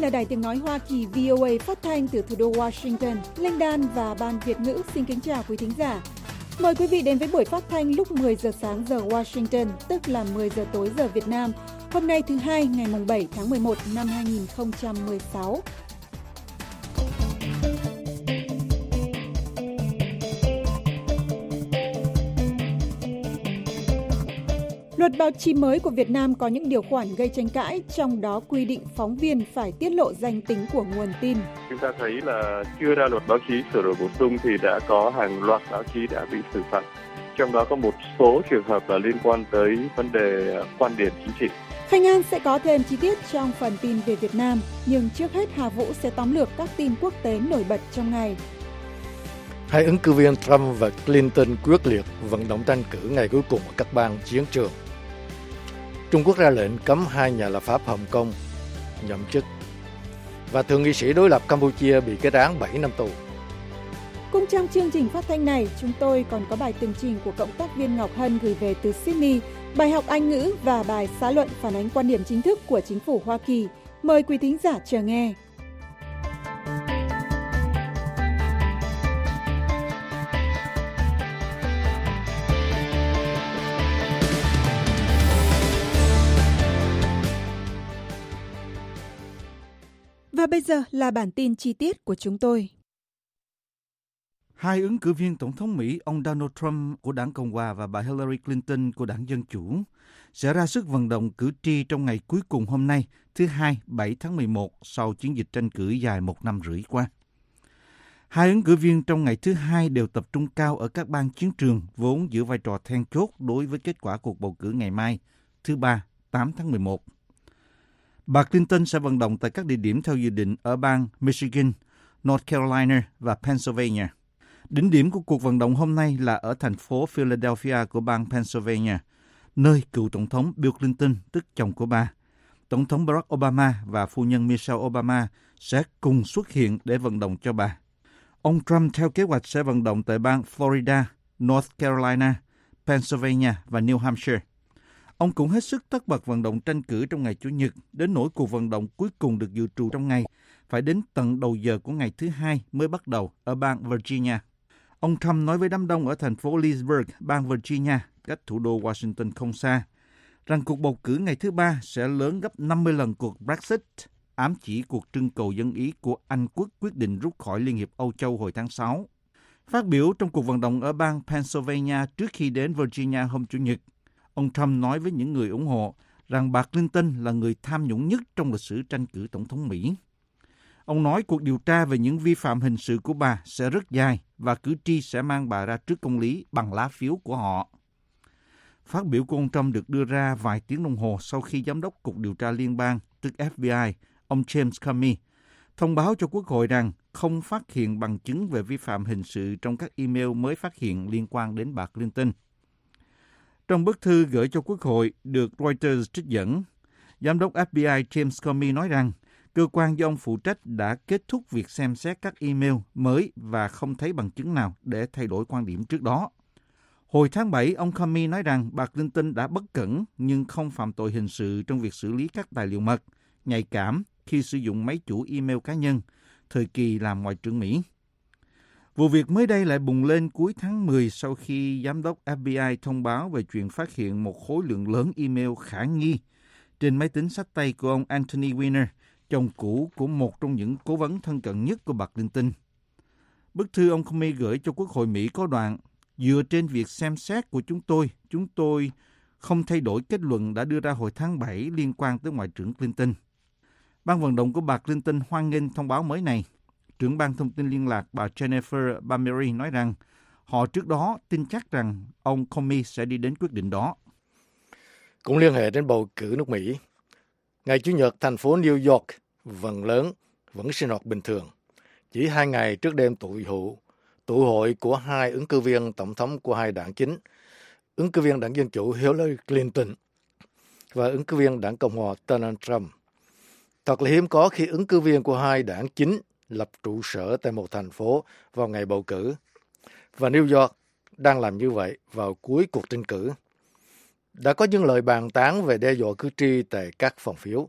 là Đài Tiếng Nói Hoa Kỳ VOA phát thanh từ thủ đô Washington. Linh Đan và Ban Việt ngữ xin kính chào quý thính giả. Mời quý vị đến với buổi phát thanh lúc 10 giờ sáng giờ Washington, tức là 10 giờ tối giờ Việt Nam. Hôm nay thứ Hai, ngày 7 tháng 11 năm 2016. Luật báo chí mới của Việt Nam có những điều khoản gây tranh cãi, trong đó quy định phóng viên phải tiết lộ danh tính của nguồn tin. Chúng ta thấy là chưa ra luật báo chí sửa đổi bổ sung thì đã có hàng loạt báo chí đã bị xử phạt. Trong đó có một số trường hợp là liên quan tới vấn đề quan điểm chính trị. Khanh An sẽ có thêm chi tiết trong phần tin về Việt Nam, nhưng trước hết Hà Vũ sẽ tóm lược các tin quốc tế nổi bật trong ngày. Hai ứng cử viên Trump và Clinton quyết liệt vận động tranh cử ngày cuối cùng ở các bang chiến trường. Trung Quốc ra lệnh cấm 2 nhà lập pháp Hồng Kông nhậm chức. Và thượng nghị sĩ đối lập Campuchia bị kết án 7 năm tù. Cũng trong chương trình phát thanh này, chúng tôi còn có bài tường trình của cộng tác viên Ngọc Hân gửi về từ Sydney, bài học Anh ngữ và bài xã luận phản ánh quan điểm chính thức của chính phủ Hoa Kỳ. Mời quý thính giả chờ nghe. Và bây giờ là bản tin chi tiết của chúng tôi. Hai ứng cử viên Tổng thống Mỹ, ông Donald Trump của đảng Cộng hòa và bà Hillary Clinton của đảng Dân Chủ, sẽ ra sức vận động cử tri trong ngày cuối cùng hôm nay, thứ Hai, 7 tháng 11, sau chiến dịch tranh cử dài 1 năm rưỡi qua. Hai ứng cử viên trong ngày thứ Hai đều tập trung cao ở các bang chiến trường, vốn giữ vai trò then chốt đối với kết quả cuộc bầu cử ngày mai, thứ Ba, 8 tháng 11. Bà Clinton sẽ vận động tại các địa điểm theo dự định ở bang Michigan, North Carolina và Pennsylvania. Đỉnh điểm của cuộc vận động hôm nay là ở thành phố Philadelphia của bang Pennsylvania, nơi cựu Tổng thống Bill Clinton, tức chồng của bà, Tổng thống Barack Obama và phu nhân Michelle Obama sẽ cùng xuất hiện để vận động cho bà. Ông Trump theo kế hoạch sẽ vận động tại bang Florida, North Carolina, Pennsylvania và New Hampshire. Ông cũng hết sức tất bật vận động tranh cử trong ngày Chủ nhật, đến nỗi cuộc vận động cuối cùng được dự trù trong ngày, phải đến tận đầu giờ của ngày thứ Hai mới bắt đầu ở bang Virginia. Ông Trump nói với đám đông ở thành phố Leesburg, bang Virginia, cách thủ đô Washington không xa, rằng cuộc bầu cử ngày thứ Ba sẽ lớn gấp 50 lần cuộc Brexit, ám chỉ cuộc trưng cầu dân Ý của Anh quốc quyết định rút khỏi Liên hiệp Âu Châu hồi tháng 6. Phát biểu trong cuộc vận động ở bang Pennsylvania trước khi đến Virginia hôm Chủ nhật, ông Trump nói với những người ủng hộ rằng bà Clinton là người tham nhũng nhất trong lịch sử tranh cử tổng thống Mỹ. Ông nói cuộc điều tra về những vi phạm hình sự của bà sẽ rất dài và cử tri sẽ mang bà ra trước công lý bằng lá phiếu của họ. Phát biểu của ông Trump được đưa ra vài tiếng đồng hồ sau khi Giám đốc Cục Điều tra Liên bang, tức FBI, ông James Comey, thông báo cho Quốc hội rằng không phát hiện bằng chứng về vi phạm hình sự trong các email mới phát hiện liên quan đến bà Clinton. Trong bức thư gửi cho Quốc hội được Reuters trích dẫn, Giám đốc FBI James Comey nói rằng cơ quan do ông phụ trách đã kết thúc việc xem xét các email mới và không thấy bằng chứng nào để thay đổi quan điểm trước đó. Hồi tháng 7, ông Comey nói rằng bà Clinton đã bất cẩn nhưng không phạm tội hình sự trong việc xử lý các tài liệu mật, nhạy cảm khi sử dụng máy chủ email cá nhân, thời kỳ làm Ngoại trưởng Mỹ. Vụ việc mới đây lại bùng lên cuối tháng 10 sau khi Giám đốc FBI thông báo về chuyện phát hiện một khối lượng lớn email khả nghi trên máy tính xách tay của ông Anthony Weiner, chồng cũ của một trong những cố vấn thân cận nhất của bà Clinton. Bức thư ông Comey gửi cho Quốc hội Mỹ có đoạn: dựa trên việc xem xét của chúng tôi không thay đổi kết luận đã đưa ra hồi tháng 7 liên quan tới Ngoại trưởng Clinton. Ban vận động của bà Clinton hoan nghênh thông báo mới này. Trưởng ban thông tin liên lạc bà Jennifer Bamery nói rằng họ trước đó tin chắc rằng ông Comey sẽ đi đến quyết định đó. Cũng liên hệ đến bầu cử nước Mỹ. Ngày Chủ nhật, thành phố New York phần lớn vẫn sinh hoạt bình thường. Chỉ 2 ngày trước đêm tụ hội của hai ứng cử viên tổng thống của hai đảng chính, ứng cử viên đảng Dân Chủ Hillary Clinton và ứng cử viên đảng Cộng hòa Donald Trump. Thật là hiếm có khi ứng cử viên của hai đảng chính lập trụ sở tại một thành phố vào ngày bầu cử. Và New York đang làm như vậy vào cuối cuộc tranh cử. Đã có những lời bàn tán về đe dọa cử tri tại các phòng phiếu,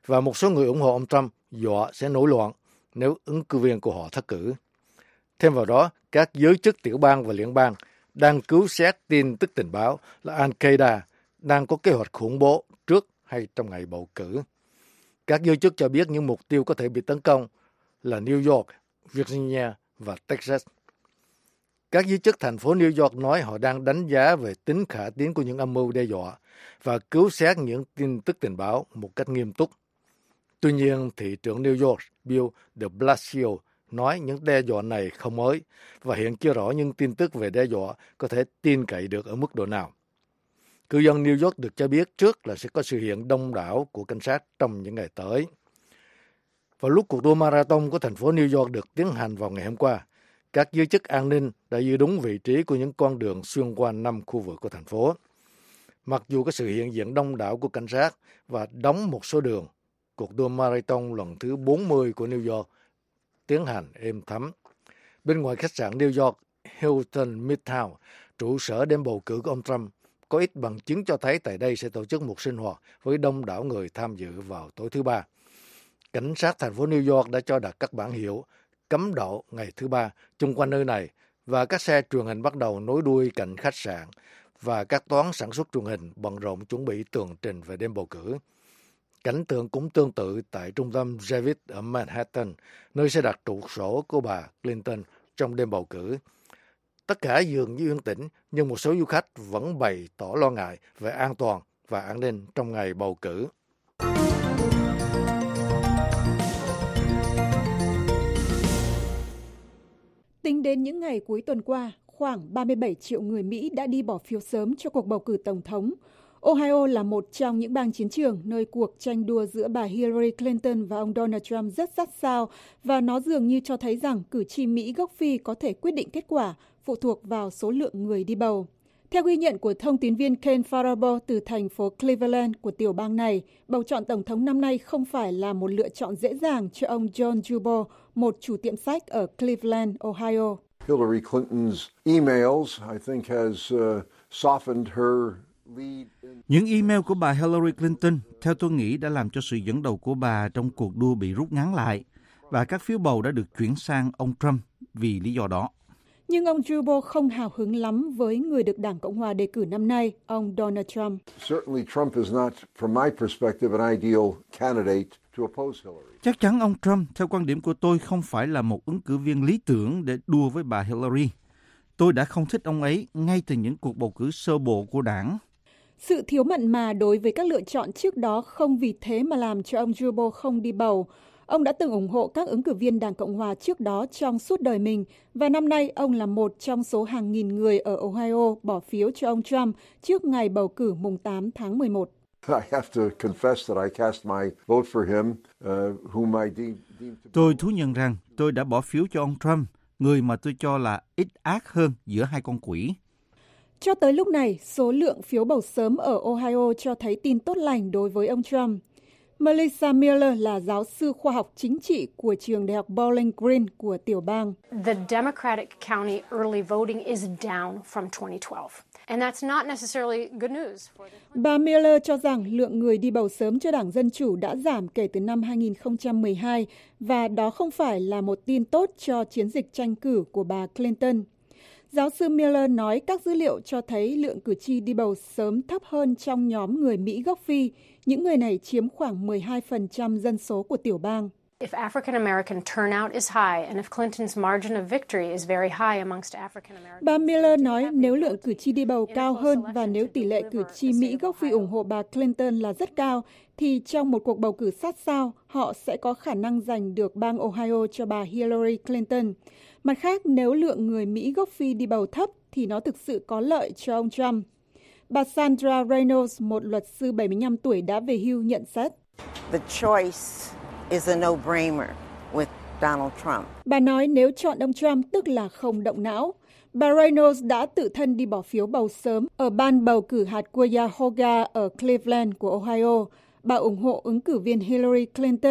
và một số người ủng hộ ông Trump dọa sẽ nổi loạn nếu ứng cử viên của họ thất cử. Thêm vào đó, các giới chức tiểu bang và liên bang đang cứu xét tin tức tình báo là Al-Qaeda đang có kế hoạch khủng bố trước hay trong ngày bầu cử. Các giới chức cho biết những mục tiêu có thể bị tấn công là New York, Virginia và Texas. Các giới chức thành phố New York nói họ đang đánh giá về tính khả tín của những âm mưu đe dọa và cứu xét những tin tức tình báo một cách nghiêm túc. Tuy nhiên, thị trưởng New York Bill de Blasio nói những đe dọa này không mới và hiện chưa rõ những tin tức về đe dọa có thể tin cậy được ở mức độ nào. Cư dân New York được cho biết trước là sẽ có sự hiện đông đảo của cảnh sát trong những ngày tới. Vào lúc cuộc đua marathon của thành phố New York được tiến hành vào ngày hôm qua, các giới chức an ninh đã giữ đúng vị trí của những con đường xuyên qua 5 khu vực của thành phố. Mặc dù có sự hiện diện đông đảo của cảnh sát và đóng một số đường, cuộc đua marathon lần thứ 40 của New York tiến hành êm thấm. Bên ngoài khách sạn New York Hilton Midtown, trụ sở đêm bầu cử của ông Trump, có ít bằng chứng cho thấy tại đây sẽ tổ chức một sinh hoạt với đông đảo người tham dự vào tối thứ Ba. Cảnh sát thành phố New York đã cho đặt các bảng hiệu cấm đậu ngày thứ Ba chung quanh nơi này và các xe truyền hình bắt đầu nối đuôi cạnh khách sạn và các toán sản xuất truyền hình bận rộn chuẩn bị tường trình về đêm bầu cử. Cảnh tượng cũng tương tự tại trung tâm Javits ở Manhattan, nơi sẽ đặt trụ sở của bà Clinton trong đêm bầu cử. Tất cả dường như yên tĩnh, nhưng một số du khách vẫn bày tỏ lo ngại về an toàn và an ninh trong ngày bầu cử. Tính đến những ngày cuối tuần qua, khoảng 37 triệu người Mỹ đã đi bỏ phiếu sớm cho cuộc bầu cử tổng thống. Ohio là một trong những bang chiến trường nơi cuộc tranh đua giữa bà Hillary Clinton và ông Donald Trump rất sát sao, và nó dường như cho thấy rằng cử tri Mỹ gốc Phi có thể quyết định kết quả phụ thuộc vào số lượng người đi bầu. Theo ghi nhận của thông tín viên Ken Farabo từ thành phố Cleveland của tiểu bang này, bầu chọn tổng thống năm nay không phải là một lựa chọn dễ dàng cho ông John Jubal, một chủ tiệm sách ở Cleveland, Ohio. Hillary Clinton's emails, I think, has softened her lead. Những email của bà Hillary Clinton, theo tôi nghĩ, đã làm cho sự dẫn đầu của bà trong cuộc đua bị rút ngắn lại, và các phiếu bầu đã được chuyển sang ông Trump vì lý do đó. Nhưng ông Jubal không hào hứng lắm với người được Đảng Cộng hòa đề cử năm nay, ông Donald Trump. Certainly Trump is not, from my perspective, an ideal candidate to oppose Hillary. Chắc chắn ông Trump, theo quan điểm của tôi, không phải là một ứng cử viên lý tưởng để đua với bà Hillary. Tôi đã không thích ông ấy ngay từ những cuộc bầu cử sơ bộ của đảng. Sự thiếu mặn mà đối với các lựa chọn trước đó không vì thế mà làm cho ông Jubal không đi bầu. Ông đã từng ủng hộ các ứng cử viên Đảng Cộng hòa trước đó trong suốt đời mình, và năm nay ông là một trong số hàng nghìn người ở Ohio bỏ phiếu cho ông Trump trước ngày bầu cử mùng 8 tháng 11. Tôi thú nhận rằng tôi đã bỏ phiếu cho ông Trump, người mà tôi cho là ít ác hơn giữa hai con quỷ. Cho tới lúc này, số lượng phiếu bầu sớm ở Ohio cho thấy tin tốt lành đối với ông Trump. Melissa Miller là giáo sư khoa học chính trị của trường đại học Bowling Green của tiểu bang. The Democratic county early voting is down from 2012. And that's not necessarily good news. Bà Miller cho rằng lượng người đi bầu sớm cho Đảng Dân Chủ đã giảm kể từ năm 2012, và đó không phải là một tin tốt cho chiến dịch tranh cử của bà Clinton. Giáo sư Miller nói các dữ liệu cho thấy lượng cử tri đi bầu sớm thấp hơn trong nhóm người Mỹ gốc Phi. Những người này chiếm khoảng 12% dân số của tiểu bang. If African American turnout is high and if Clinton's margin of victory is very high amongst African Americans. Bà Miller nói nếu lượng cử tri đi bầu cao hơn và nếu tỷ lệ cử tri Mỹ gốc Phi ủng hộ bà Clinton là rất cao, thì trong một cuộc bầu cử sát sao, họ sẽ có khả năng giành được bang Ohio cho bà Hillary Clinton. Mặt khác, nếu lượng người Mỹ gốc Phi đi bầu thấp thì nó thực sự có lợi cho ông Trump. Bà Sandra Reynolds, một luật sư 75 tuổi đã về hưu, nhận xét. The choice is a no-brainer with Donald Trump. Bà nói nếu chọn ông Trump tức là không động não. Bà Reynolds đã tự thân đi bỏ phiếu bầu sớm ở ban bầu cử hạt Cuyahoga ở Cleveland của Ohio. Bà ủng hộ ứng cử viên Hillary Clinton,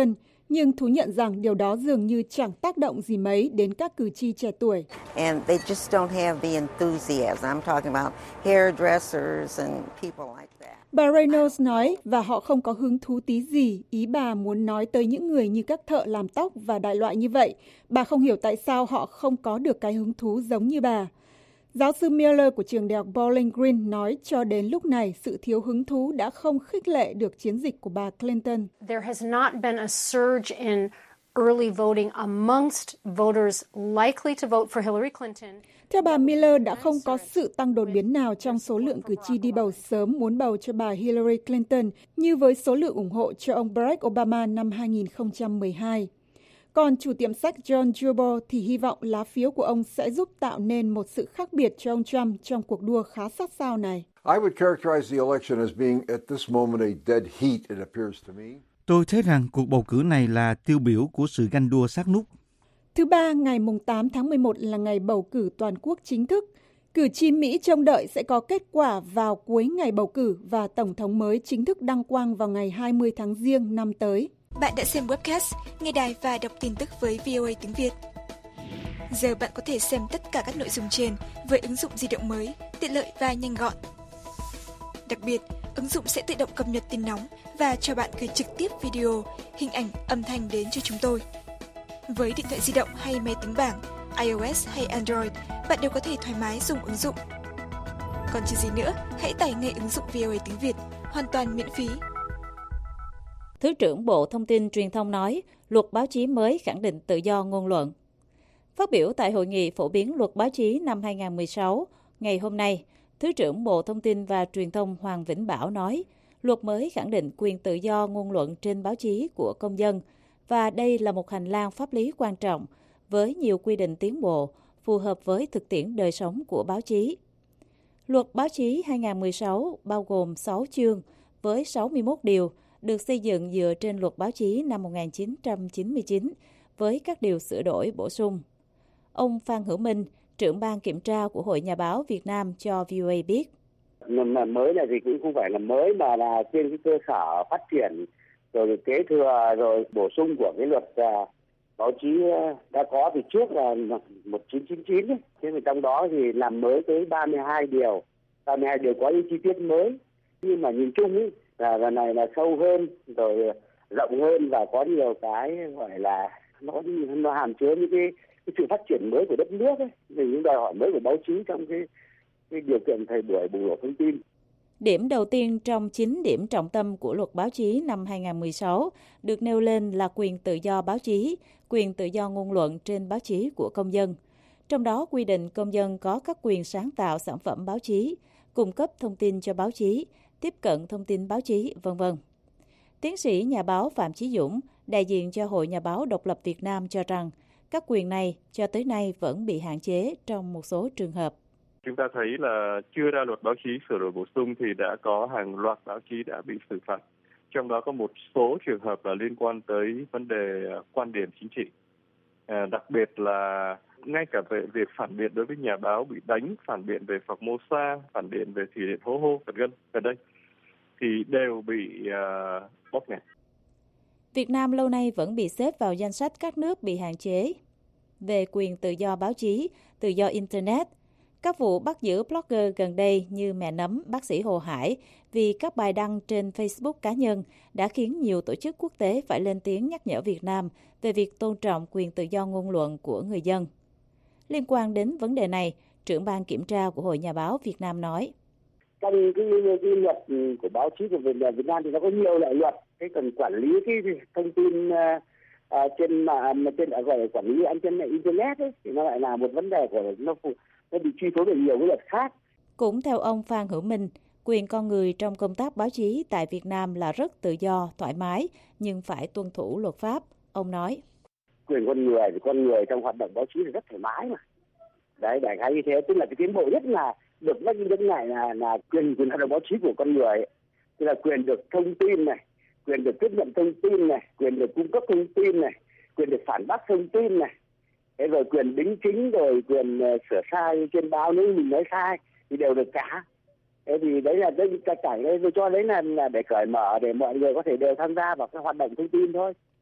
nhưng thú nhận rằng điều đó dường như chẳng tác động gì mấy đến các cử tri trẻ tuổi. And they just don't have the enthusiasm. I'm talking about hairdressers and people like that. Bà Reynolds nói, và họ không có hứng thú tí gì, ý bà muốn nói tới những người như các thợ làm tóc và đại loại như vậy. Bà không hiểu tại sao họ không có được cái hứng thú giống như bà. Giáo sư Miller của trường đại học Bowling Green nói cho đến lúc này, sự thiếu hứng thú đã không khích lệ được chiến dịch của bà Clinton. There has not been a surge in early voting amongst voters likely to vote for Hillary Clinton. Theo bà Miller, đã không có sự tăng đột biến nào trong số lượng cử tri đi bầu sớm muốn bầu cho bà Hillary Clinton như với số lượng ủng hộ cho ông Barack Obama năm 2012. Còn chủ tiệm sách John Jubal thì hy vọng lá phiếu của ông sẽ giúp tạo nên một sự khác biệt cho ông Trump trong cuộc đua khá sát sao này. I would characterize the election as being at this moment a dead heat, it appears to me. Tôi thấy rằng cuộc bầu cử này là tiêu biểu của sự ganh đua sát nút. Thứ Ba, ngày 8 tháng 11 là ngày bầu cử toàn quốc chính thức. Cử tri Mỹ trông đợi sẽ có kết quả vào cuối ngày bầu cử và Tổng thống mới chính thức đăng quang vào ngày 20 tháng Giêng năm tới. Bạn đã xem webcast, nghe đài và đọc tin tức với VOA tiếng Việt. Giờ bạn có thể xem tất cả các nội dung trên với ứng dụng di động mới, tiện lợi và nhanh gọn. Đặc biệt, ứng dụng sẽ tự động cập nhật tin nóng và cho bạn gửi trực tiếp video, hình ảnh, âm thanh đến cho chúng tôi. Với điện thoại di động hay máy tính bảng, iOS hay Android, bạn đều có thể thoải mái dùng ứng dụng. Còn chờ gì nữa, hãy tải ngay ứng dụng VOA tiếng Việt, hoàn toàn miễn phí. Thứ trưởng Bộ Thông tin Truyền thông nói, luật báo chí mới khẳng định tự do ngôn luận. Phát biểu tại hội nghị phổ biến luật báo chí năm 2016, ngày hôm nay, Thứ trưởng Bộ Thông tin và Truyền thông Hoàng Vĩnh Bảo nói, luật mới khẳng định quyền tự do ngôn luận trên báo chí của công dân và đây là một hành lang pháp lý quan trọng với nhiều quy định tiến bộ phù hợp với thực tiễn đời sống của báo chí. Luật báo chí 2016 bao gồm 6 chương với 61 điều được xây dựng dựa trên luật báo chí năm 1999 với các điều sửa đổi bổ sung. Ông Phan Hữu Minh, trưởng ban kiểm tra của Hội Nhà báo Việt Nam cho VOA biết. Làm mới này thì cũng không phải là mới mà là trên cái cơ sở phát triển rồi kế thừa rồi bổ sung của cái luật báo chí đã có từ trước là 1999 ấy. Thế thì trong đó thì làm mới tới 32 điều có những chi tiết mới. Nhưng mà nhìn chung ấy, là lần này là sâu hơn rồi rộng hơn và có nhiều cái gọi là nó hàm chứa những cái sự phát triển mới của đất nước ấy, về những đòi hỏi mới của báo chí trong cái điều kiện thời buổi bùng nổ thông tin. Điểm đầu tiên trong 9 điểm trọng tâm của luật báo chí năm 2016 được nêu lên là quyền tự do báo chí, quyền tự do ngôn luận trên báo chí của công dân. Trong đó quy định công dân có các quyền sáng tạo sản phẩm báo chí, cung cấp thông tin cho báo chí, tiếp cận thông tin báo chí, v.v. Tiến sĩ nhà báo Phạm Chí Dũng, đại diện cho Hội Nhà báo Độc lập Việt Nam cho rằng các quyền này cho tới nay vẫn bị hạn chế trong một số trường hợp. Chúng ta thấy là chưa ra luật báo chí sửa đổi bổ sung thì đã có hàng loạt báo chí đã bị xử phạt. Trong đó có một số trường hợp là liên quan tới vấn đề quan điểm chính trị. Đặc biệt là ngay cả về việc phản biện đối với nhà báo bị đánh, phản biện về Formosa, phản biện về thủy điện Hố Hô gần đây thì đều bị bóp nghẹt. Việt Nam lâu nay vẫn bị xếp vào danh sách các nước bị hạn chế về quyền tự do báo chí, tự do Internet. Các vụ bắt giữ blogger gần đây như mẹ nấm bác sĩ Hồ Hải vì các bài đăng trên Facebook cá nhân đã khiến nhiều tổ chức quốc tế phải lên tiếng nhắc nhở Việt Nam về việc tôn trọng quyền tự do ngôn luận của người dân. Liên quan đến vấn đề này, trưởng ban kiểm tra của Hội Nhà báo Việt Nam nói. Trong cái luật của báo chí của Việt Nam thì nó có nhiều loại luật, cái cần quản lý cái thông tin trên gọi là quản lý trên internet ấy, thì nó lại là một vấn đề của nó bị truy tố bởi nhiều cái luật khác. Cũng theo ông Phan Hữu Minh, quyền con người trong công tác báo chí tại Việt Nam là rất tự do, thoải mái, nhưng phải tuân thủ luật pháp. Ông nói. Quyền con người trong hoạt động báo chí là rất thoải mái mà. Đấy, đại khái như thế, tức là cái tiến bộ nhất là được nhắc đến này là quyền hoạt động báo chí của con người, tức là quyền được thông tin này, quyền được tiếp nhận thông tin này, quyền được cung cấp thông tin này, quyền được phản bác thông tin này, thế rồi quyền đính chính, rồi quyền sửa sai trên báo nếu mình nói sai thì đều được cả. Thế thì đấy là cái cảnh đây tôi cho đấy là để cởi mở để mọi người có thể đều tham gia vào cái hoạt động thông tin thôi.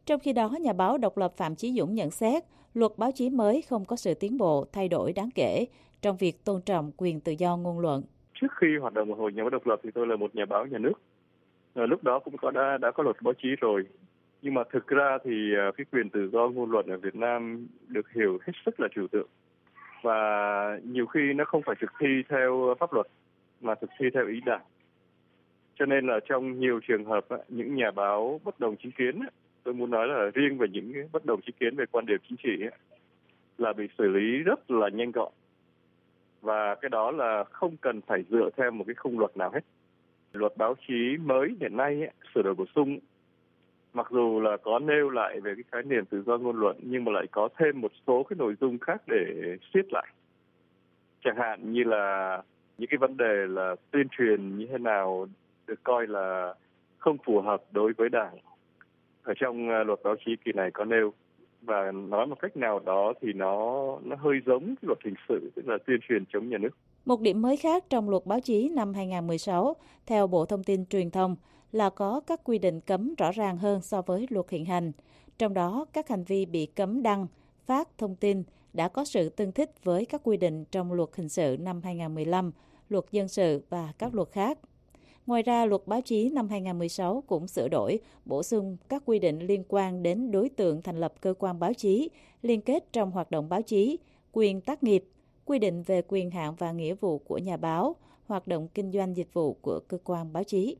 Trong khi đó, nhà báo độc lập Phạm Chí Dũng nhận xét luật báo chí mới không có sự tiến bộ thay đổi đáng kể trong việc tôn trọng quyền tự do ngôn luận. Trước khi hoạt động của Hội Nhà báo độc lập thì tôi là một nhà báo nhà nước. Lúc đó cũng đã có luật báo chí rồi. Nhưng mà thực ra thì cái quyền tự do ngôn luận ở Việt Nam được hiểu hết sức là trừu tượng. Và nhiều khi nó không phải thực thi theo pháp luật mà thực thi theo ý đảng. Cho nên là trong nhiều trường hợp những nhà báo bất đồng chính kiến, tôi muốn nói là riêng về những bất đồng chính kiến về quan điểm chính trị là bị xử lý rất là nhanh gọn. Và cái đó là không cần phải dựa theo một cái khung luật nào hết. Luật báo chí mới hiện nay sửa đổi bổ sung, mặc dù là có nêu lại về cái khái niệm tự do ngôn luận nhưng mà lại có thêm một số cái nội dung khác để siết lại. Chẳng hạn như là những cái vấn đề là tuyên truyền như thế nào được coi là không phù hợp đối với Đảng. Ở trong luật báo chí kỳ này có nêu, và nói một cách nào đó thì nó hơi giống cái luật hình sự, tức là tuyên truyền chống nhà nước. Một điểm mới khác trong luật báo chí năm 2016, theo Bộ Thông tin Truyền thông, là có các quy định cấm rõ ràng hơn so với luật hiện hành. Trong đó, các hành vi bị cấm đăng, phát thông tin đã có sự tương thích với các quy định trong luật hình sự năm 2015, luật dân sự và các luật khác. Ngoài ra, luật báo chí năm 2016 cũng sửa đổi, bổ sung các quy định liên quan đến đối tượng thành lập cơ quan báo chí, liên kết trong hoạt động báo chí, quyền tác nghiệp, quy định về quyền hạn và nghĩa vụ của nhà báo, hoạt động kinh doanh dịch vụ của cơ quan báo chí.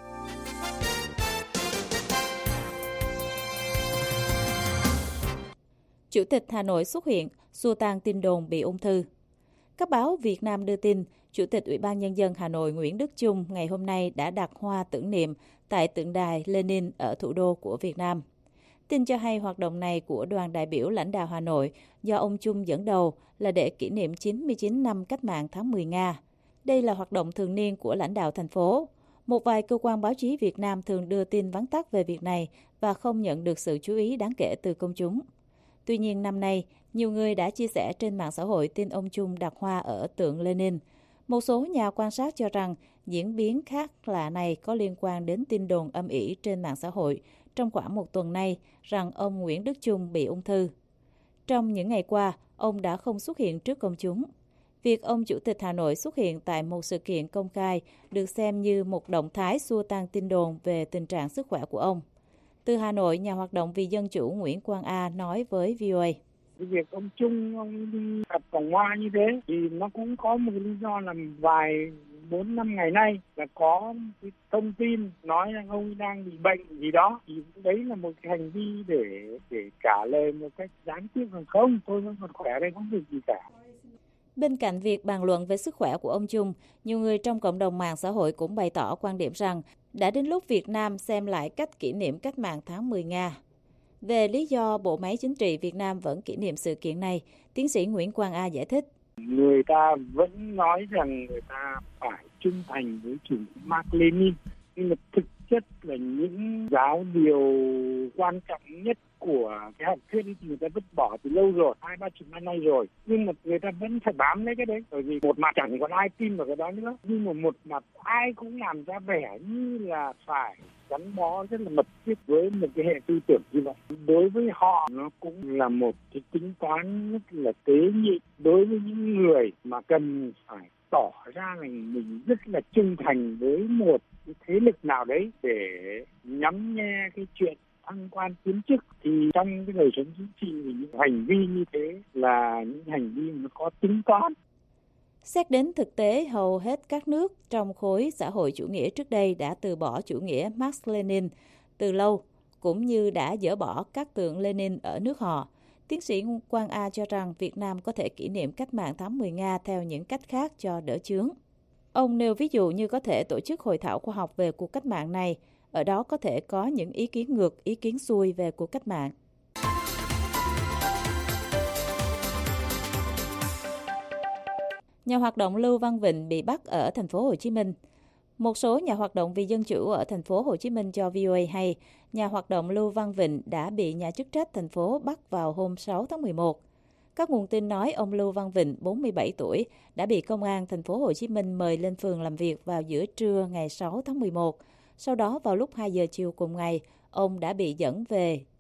Chủ tịch Hà Nội xuất hiện, xua tan tin đồn bị ung thư. Các báo Việt Nam đưa tin, Chủ tịch Ủy ban Nhân dân Hà Nội Nguyễn Đức Chung ngày hôm nay đã đặt hoa tưởng niệm tại tượng đài Lenin ở thủ đô của Việt Nam. Tin cho hay hoạt động này của đoàn đại biểu lãnh đạo Hà Nội do ông Chung dẫn đầu là để kỷ niệm 99 năm cách mạng tháng 10 Nga. Đây là hoạt động thường niên của lãnh đạo thành phố. Một vài cơ quan báo chí Việt Nam thường đưa tin vắn tắt về việc này và không nhận được sự chú ý đáng kể từ công chúng. Tuy nhiên năm nay, nhiều người đã chia sẻ trên mạng xã hội tin ông Chung đặt hoa ở tượng Lenin. Một số nhà quan sát cho rằng diễn biến khác lạ này có liên quan đến tin đồn âm ỉ trên mạng xã hội trong khoảng một tuần nay rằng ông Nguyễn Đức Chung bị ung thư. Trong những ngày qua, ông đã không xuất hiện trước công chúng. Việc ông Chủ tịch Hà Nội xuất hiện tại một sự kiện công khai được xem như một động thái xua tan tin đồn về tình trạng sức khỏe của ông. Từ Hà Nội, nhà hoạt động vì dân chủ Nguyễn Quang A nói với VOA. Cái việc ông Chung ông đi đặt vòng hoa như thế thì nó cũng có một lý do là vài 4-5 ngày nay là có cái thông tin nói rằng ông đang bị bệnh gì đó, thì đấy là một cái hành vi để trả lời một cách gián tiếp rằng không, tôi vẫn còn khỏe đây, không việc gì cả. Bên cạnh việc bàn luận về sức khỏe của ông Chung, nhiều người trong cộng đồng mạng xã hội cũng bày tỏ quan điểm rằng đã đến lúc Việt Nam xem lại cách kỷ niệm cách mạng tháng 10 Nga. Về lý do bộ máy chính trị Việt Nam vẫn kỷ niệm sự kiện này, tiến sĩ Nguyễn Quang A giải thích. Người ta vẫn nói rằng người ta phải trung thành với chủ nghĩa Mác Lênin, nhưng mà thực chất là những giáo điều quan trọng nhất của cái học thuyết thì người ta vứt bỏ từ lâu rồi, 20-30 năm nay rồi. Nhưng mà người ta vẫn phải bám lấy cái đấy, bởi vì một mặt chẳng còn ai tin vào cái đó nữa, nhưng mà một mặt ai cũng làm ra vẻ như là phải gắn bó rất là mật thiết với một cái hệ tư tưởng như vậy. Đối với họ nó cũng là một cái tính toán rất là tế nhị đối với những người mà cần phải tỏ ra là mình rất là trung thành với một cái thế lực nào đấy để nhắm nghe cái chuyện thăng quan tiến chức. Thì trong cái đời sống chính trị thì những hành vi như thế là những hành vi nó có tính toán. Xét đến thực tế, hầu hết các nước trong khối xã hội chủ nghĩa trước đây đã từ bỏ chủ nghĩa Marx-Lenin từ lâu, cũng như đã dỡ bỏ các tượng Lenin ở nước họ. Tiến sĩ Quang A cho rằng Việt Nam có thể kỷ niệm cách mạng tháng 10 Nga theo những cách khác cho đỡ chướng. Ông nêu ví dụ như có thể tổ chức hội thảo khoa học về cuộc cách mạng này, ở đó có thể có những ý kiến ngược, ý kiến xuôi về cuộc cách mạng. Nhà hoạt động Lưu Văn Vịnh bị bắt ở thành phố Hồ Chí Minh. Một số nhà hoạt động vì dân chủ ở thành phố Hồ Chí Minh cho VOA hay nhà hoạt động Lưu Văn Vịnh đã bị nhà chức trách thành phố bắt vào hôm 6 tháng 11. Các nguồn tin nói ông Lưu Văn Vịnh, 47 tuổi, đã bị công an thành phố Hồ Chí Minh mời lên phường làm việc vào giữa trưa ngày 6 tháng 11. Sau đó vào lúc 2 giờ chiều cùng ngày, ông đã bị dẫn về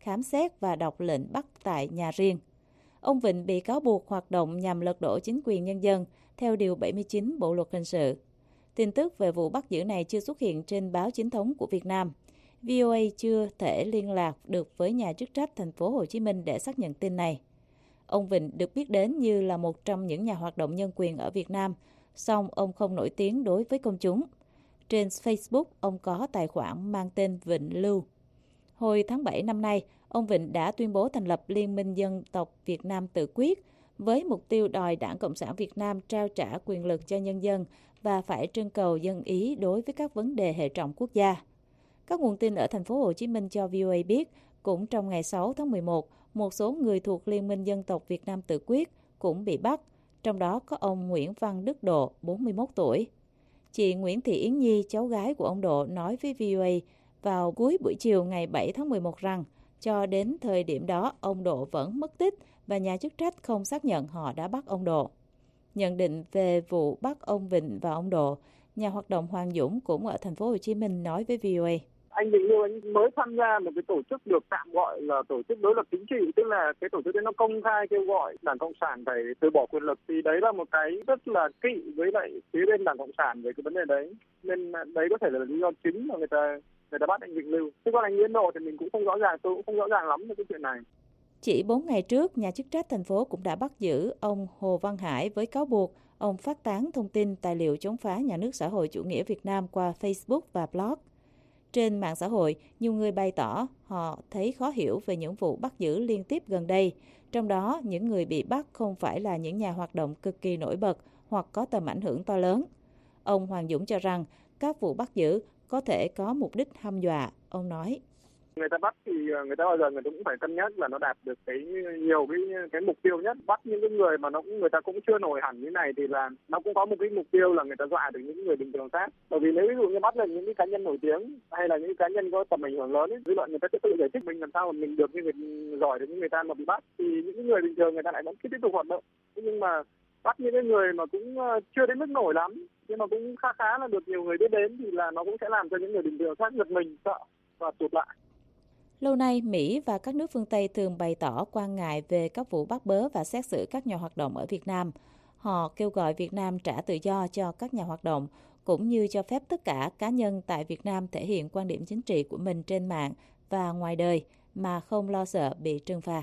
khám xét và đọc lệnh bắt tại nhà riêng. Ông Vịnh bị cáo buộc hoạt động nhằm lật đổ chính quyền nhân dân theo Điều 79 Bộ Luật Hình sự. Tin tức về vụ bắt giữ này chưa xuất hiện trên báo chính thống của Việt Nam. VOA chưa thể liên lạc được với nhà chức trách thành phố Hồ Chí Minh để xác nhận tin này. Ông Vịnh được biết đến như là một trong những nhà hoạt động nhân quyền ở Việt Nam, song ông không nổi tiếng đối với công chúng. Trên Facebook, ông có tài khoản mang tên Vịnh Lưu. Hồi tháng 7 năm nay, ông Vịnh đã tuyên bố thành lập Liên minh Dân tộc Việt Nam Tự Quyết với mục tiêu đòi Đảng Cộng sản Việt Nam trao trả quyền lực cho nhân dân và phải trưng cầu dân ý đối với các vấn đề hệ trọng quốc gia. Các nguồn tin ở thành phố Hồ Chí Minh cho VOA biết, cũng trong ngày 6 tháng 11, một số người thuộc Liên minh Dân tộc Việt Nam Tự Quyết cũng bị bắt, trong đó có ông Nguyễn Văn Đức Độ, 41 tuổi. Chị Nguyễn Thị Yến Nhi, cháu gái của ông Độ, nói với VOA vào cuối buổi chiều ngày 7 tháng 11 rằng cho đến thời điểm đó, ông Độ vẫn mất tích và nhà chức trách không xác nhận họ đã bắt ông Độ. Nhận định về vụ bắt ông Vịnh và ông Độ, nhà hoạt động Hoàng Dũng cũng ở thành phố Hồ Chí Minh nói với VOA. Anh Vịnh Lưu anh mới tham gia một cái tổ chức được tạm gọi là tổ chức đối lập chính trị, tức là cái tổ chức đấy nó công khai kêu gọi Đảng Cộng sản phải từ bỏ quyền lực, thì đấy là một cái rất là kỵ với lại phía bên Đảng Cộng sản về cái vấn đề đấy, nên đấy có thể là lý do chính mà người ta bắt anh Vịnh Lưu. Chứ còn anh Nguyễn Độ thì mình cũng không rõ ràng, tôi cũng không rõ ràng lắm về cái chuyện này. Chỉ 4 ngày trước, nhà chức trách thành phố cũng đã bắt giữ ông Hồ Văn Hải với cáo buộc ông phát tán thông tin tài liệu chống phá nhà nước xã hội chủ nghĩa Việt Nam qua Facebook và blog. Trên mạng xã hội, nhiều người bày tỏ họ thấy khó hiểu về những vụ bắt giữ liên tiếp gần đây, trong đó những người bị bắt không phải là những nhà hoạt động cực kỳ nổi bật hoặc có tầm ảnh hưởng to lớn. Ông Hoàng Dũng cho rằng các vụ bắt giữ có thể có mục đích hăm dọa. Ông nói: Người ta bắt thì người ta bao giờ người ta cũng phải cân nhắc là nó đạt được nhiều cái mục tiêu nhất. Bắt những cái người mà người ta cũng chưa nổi hẳn như này thì là nó cũng có một cái mục tiêu là người ta dọa được những người bình thường khác. Bởi vì nếu ví dụ như bắt được những cái cá nhân nổi tiếng hay là những cá nhân có tầm ảnh hưởng lớn ấy, dư luận người ta sẽ tự giải thích mình làm sao mà mình được như người giỏi được những người ta mà bị bắt, thì những người bình thường người ta lại vẫn tiếp tục hoạt động. Nhưng mà bắt những cái người mà cũng chưa đến mức nổi lắm nhưng mà cũng khá là được nhiều người biết đến thì là nó cũng sẽ làm cho những người bình thường khác giật mình, sợ và tụt lại. Lâu nay, Mỹ và các nước phương Tây thường bày tỏ quan ngại về các vụ bắt bớ và xét xử các nhà hoạt động ở Việt Nam. Họ kêu gọi Việt Nam trả tự do cho các nhà hoạt động, cũng như cho phép tất cả cá nhân tại Việt Nam thể hiện quan điểm chính trị của mình trên mạng và ngoài đời mà không lo sợ bị trừng phạt.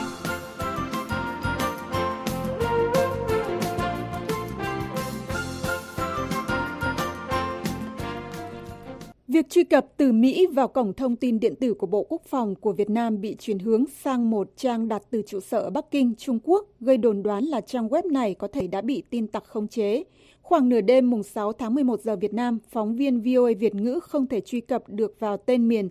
Việc truy cập từ Mỹ vào cổng thông tin điện tử của Bộ Quốc phòng của Việt Nam bị chuyển hướng sang một trang đặt từ trụ sở ở Bắc Kinh, Trung Quốc, gây đồn đoán là trang web này có thể đã bị tin tặc khống chế. Khoảng nửa đêm mùng 6 tháng 11 giờ Việt Nam, phóng viên VOA Việt ngữ không thể truy cập được vào tên miền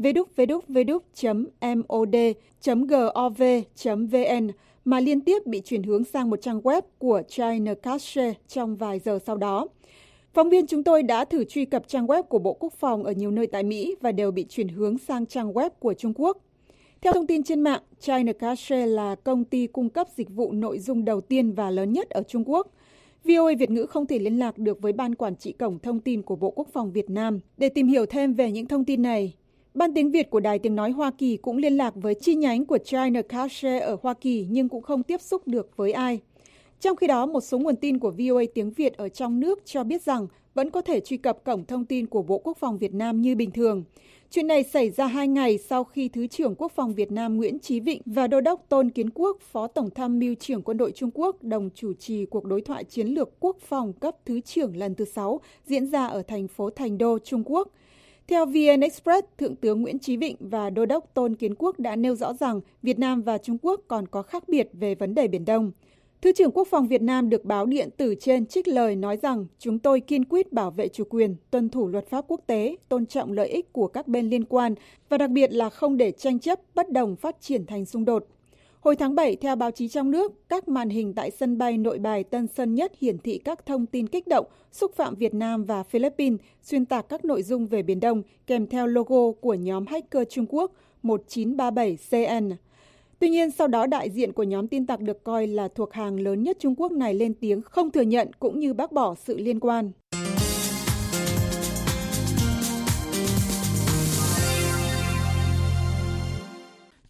www.mod.gov.vn mà liên tiếp bị chuyển hướng sang một trang web của China Cache trong vài giờ sau đó. Phóng viên chúng tôi đã thử truy cập trang web của Bộ Quốc phòng ở nhiều nơi tại Mỹ và đều bị chuyển hướng sang trang web của Trung Quốc. Theo thông tin trên mạng, China Cache là công ty cung cấp dịch vụ nội dung đầu tiên và lớn nhất ở Trung Quốc. VOA Việt ngữ không thể liên lạc được với Ban Quản trị Cổng Thông tin của Bộ Quốc phòng Việt Nam để tìm hiểu thêm về những thông tin này. Ban tiếng Việt của Đài Tiếng Nói Hoa Kỳ cũng liên lạc với chi nhánh của China Cache ở Hoa Kỳ nhưng cũng không tiếp xúc được với ai. Trong khi đó, một số nguồn tin của VOA tiếng Việt ở trong nước cho biết rằng vẫn có thể truy cập cổng thông tin của Bộ Quốc phòng Việt Nam như bình thường. Chuyện này xảy ra 2 ngày sau khi Thứ trưởng Quốc phòng Việt Nam Nguyễn Chí Vịnh và Đô đốc Tôn Kiến Quốc, Phó Tổng tham mưu trưởng Quân đội Trung Quốc, đồng chủ trì cuộc đối thoại chiến lược quốc phòng cấp Thứ trưởng lần thứ 6 diễn ra ở thành phố Thành Đô, Trung Quốc. Theo VN Express, Thượng tướng Nguyễn Chí Vịnh và Đô đốc Tôn Kiến Quốc đã nêu rõ rằng Việt Nam và Trung Quốc còn có khác biệt về vấn đề Biển Đông. Thứ trưởng Quốc phòng Việt Nam được báo điện tử trên trích lời nói rằng chúng tôi kiên quyết bảo vệ chủ quyền, tuân thủ luật pháp quốc tế, tôn trọng lợi ích của các bên liên quan và đặc biệt là không để tranh chấp bất đồng phát triển thành xung đột. Hồi tháng 7, theo báo chí trong nước, các màn hình tại sân bay Nội Bài Tân Sơn Nhất hiển thị các thông tin kích động, xúc phạm Việt Nam và Philippines, xuyên tạc các nội dung về Biển Đông kèm theo logo của nhóm hacker Trung Quốc 1937CN. Tuy nhiên, sau đó đại diện của nhóm tin tặc được coi là thuộc hàng lớn nhất Trung Quốc này lên tiếng không thừa nhận cũng như bác bỏ sự liên quan.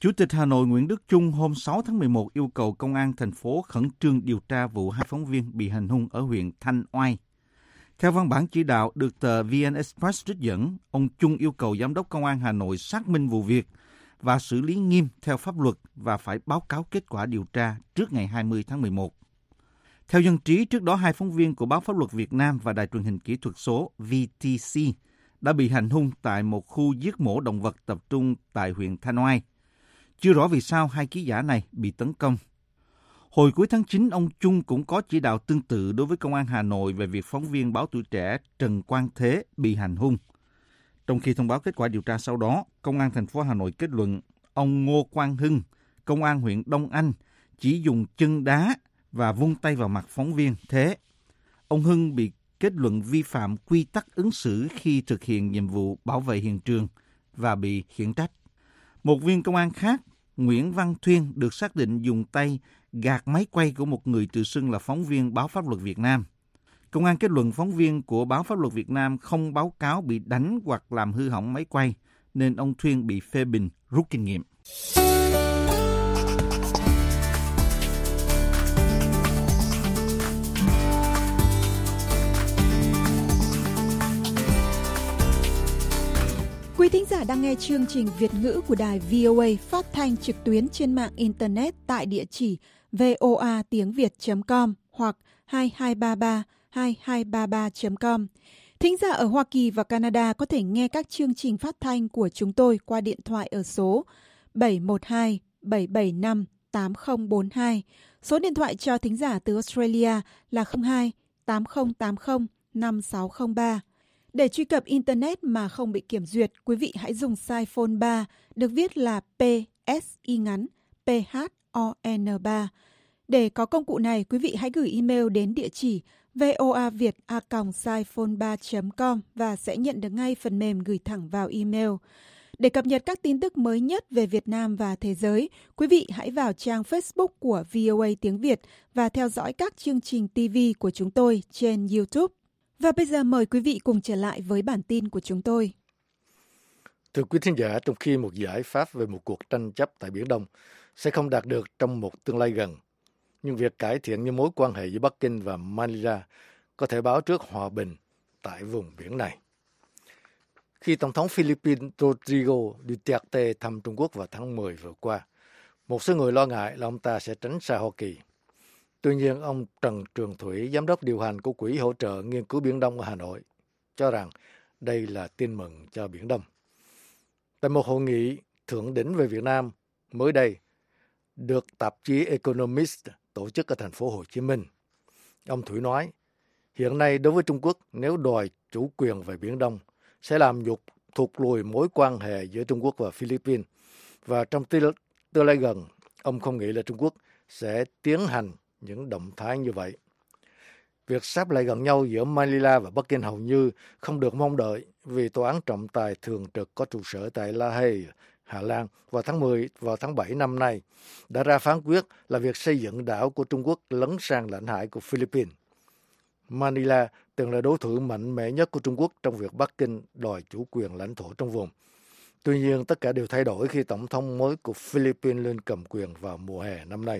Chủ tịch Hà Nội Nguyễn Đức Chung hôm 6 tháng 11 yêu cầu Công an thành phố khẩn trương điều tra vụ 2 phóng viên bị hành hung ở huyện Thanh Oai. Theo văn bản chỉ đạo được tờ VN Express trích dẫn, ông Chung yêu cầu Giám đốc Công an Hà Nội xác minh vụ việc và xử lý nghiêm theo pháp luật và phải báo cáo kết quả điều tra trước ngày 20 tháng 11. Theo dân trí, trước đó 2 phóng viên của Báo Pháp luật Việt Nam và Đài truyền hình kỹ thuật số VTC đã bị hành hung tại một khu giết mổ động vật tập trung tại huyện Thanh Oai. Chưa rõ vì sao 2 ký giả này bị tấn công. Hồi cuối tháng 9, ông Chung cũng có chỉ đạo tương tự đối với Công an Hà Nội về việc phóng viên Báo Tuổi Trẻ Trần Quang Thế bị hành hung. Trong khi thông báo kết quả điều tra sau đó, Công an thành phố Hà Nội kết luận ông Ngô Quang Hưng, Công an huyện Đông Anh, chỉ dùng chân đá và vung tay vào mặt phóng viên Thế. Ông Hưng bị kết luận vi phạm quy tắc ứng xử khi thực hiện nhiệm vụ bảo vệ hiện trường và bị khiển trách. Một viên công an khác, Nguyễn Văn Thuyên, được xác định dùng tay gạt máy quay của một người tự xưng là phóng viên Báo Pháp luật Việt Nam. Công an kết luận phóng viên của Báo Pháp luật Việt Nam không báo cáo bị đánh hoặc làm hư hỏng máy quay, nên ông Thuyên bị phê bình rút kinh nghiệm. Quý thính giả đang nghe chương trình Việt ngữ của đài VOA phát thanh trực tuyến trên mạng Internet tại địa chỉ voatiengviet.com hoặc 2233-2233.com. Thính giả ở Hoa Kỳ và Canada có thể nghe các chương trình phát thanh của chúng tôi qua điện thoại ở số 712-775-8042. Số điện thoại cho thính giả từ Australia là 02-8080-5603. Để truy cập Internet mà không bị kiểm duyệt, quý vị hãy dùng size phone 3, được viết là PSI ngắn, PHON 3. Để có công cụ này, quý vị hãy gửi email đến địa chỉ voaviet@siphone3.com và sẽ nhận được ngay phần mềm gửi thẳng vào email. Để cập nhật các tin tức mới nhất về Việt Nam và thế giới, quý vị hãy vào trang Facebook của VOA Tiếng Việt và theo dõi các chương trình TV của chúng tôi trên YouTube. Và bây giờ mời quý vị cùng trở lại với bản tin của chúng tôi. Thưa quý thính giả, trong khi một giải pháp về một cuộc tranh chấp tại Biển Đông sẽ không đạt được trong một tương lai gần, nhưng việc cải thiện những mối quan hệ giữa Bắc Kinh và Manila có thể báo trước hòa bình tại vùng biển này. Khi Tổng thống Philippines Rodrigo Duterte thăm Trung Quốc vào tháng 10 vừa qua, một số người lo ngại là ông ta sẽ tránh xa Hoa Kỳ. Tuy nhiên, ông Trần Trường Thủy, giám đốc điều hành của Quỹ hỗ trợ nghiên cứu Biển Đông ở Hà Nội, cho rằng đây là tin mừng cho Biển Đông. Tại một hội nghị thượng đỉnh về Việt Nam mới đây, được tạp chí Economist tổ chức ở thành phố Hồ Chí Minh, ông Thủy nói, hiện nay đối với Trung Quốc, nếu đòi chủ quyền về Biển Đông, sẽ làm thụt lùi mối quan hệ giữa Trung Quốc và Philippines. Và trong tương lai gần, ông không nghĩ là Trung Quốc sẽ tiến hành những động thái như vậy. Việc sáp lại gần nhau giữa Manila và Bắc Kinh hầu như không được mong đợi vì Tòa án trọng tài thường trực có trụ sở tại La Hay, Hà Lan vào tháng 7 năm nay đã ra phán quyết là việc xây dựng đảo của Trung Quốc lấn sang lãnh hải của Philippines. Manila từng là đối thủ mạnh mẽ nhất của Trung Quốc trong việc Bắc Kinh đòi chủ quyền lãnh thổ trong vùng. Tuy nhiên, tất cả đều thay đổi khi Tổng thống mới của Philippines lên cầm quyền vào mùa hè năm nay.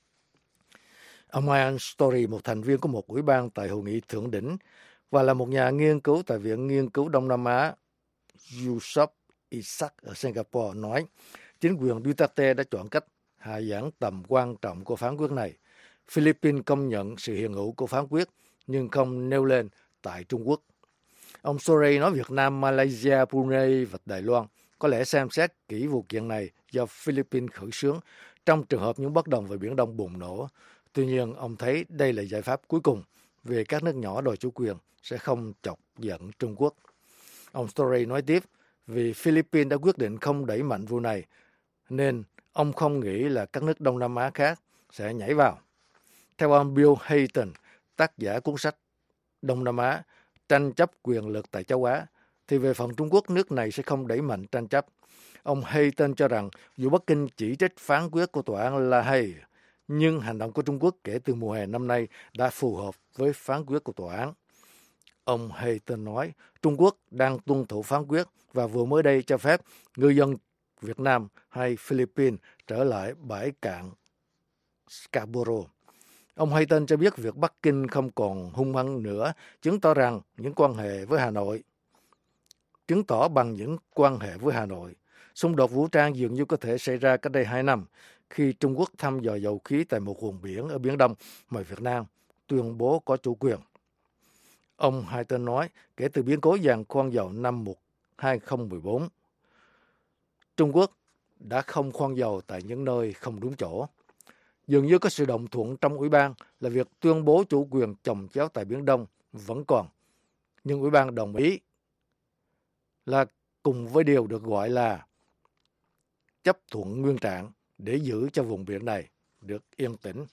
Ông Ian Story, một thành viên của một ủy ban tại hội nghị thượng đỉnh và là một nhà nghiên cứu tại Viện Nghiên cứu Đông Nam Á Yusof Ishak ở Singapore, nói chính quyền Duterte đã chọn cách hạ giảng tầm quan trọng của phán quyết này. Philippines công nhận sự hiện hữu của phán quyết nhưng không nêu lên tại Trung Quốc. Ông Story nói Việt Nam, Malaysia, Brunei và Đài Loan có lẽ xem xét kỹ vụ kiện này do Philippines khởi xướng trong trường hợp những bất đồng về Biển Đông bùng nổ. Tuy nhiên, ông thấy đây là giải pháp cuối cùng vì các nước nhỏ đòi chủ quyền sẽ không chọc giận Trung Quốc. Ông Story nói tiếp, vì Philippines đã quyết định không đẩy mạnh vụ này, nên ông không nghĩ là các nước Đông Nam Á khác sẽ nhảy vào. Theo ông Bill Hayton, tác giả cuốn sách Đông Nam Á, tranh chấp quyền lực tại châu Á, thì về phần Trung Quốc, nước này sẽ không đẩy mạnh tranh chấp. Ông Hayton cho rằng dù Bắc Kinh chỉ trích phán quyết của Tòa án La Hay, nhưng hành động của Trung Quốc kể từ mùa hè năm nay đã phù hợp với phán quyết của tòa án. Ông Hayton nói, Trung Quốc đang tuân thủ phán quyết và vừa mới đây cho phép ngư dân Việt Nam hay Philippines trở lại bãi cạn Scarborough. Ông Hayton cho biết việc Bắc Kinh không còn hung hăng nữa chứng tỏ bằng những quan hệ với Hà Nội. Xung đột vũ trang dường như có thể xảy ra cách đây 2 năm khi Trung Quốc thăm dò dầu khí tại một vùng biển ở Biển Đông mà Việt Nam tuyên bố có chủ quyền. Ông Hayton nói kể từ biến cố giàn khoan dầu năm 2014, Trung Quốc đã không khoan dầu tại những nơi không đúng chỗ. Dường như có sự đồng thuận trong Ủy ban là việc tuyên bố chủ quyền chồng chéo tại Biển Đông vẫn còn. Nhưng Ủy ban đồng ý là cùng với điều được gọi là chấp thuận nguyên trạng để giữ cho vùng biển này được yên tĩnh.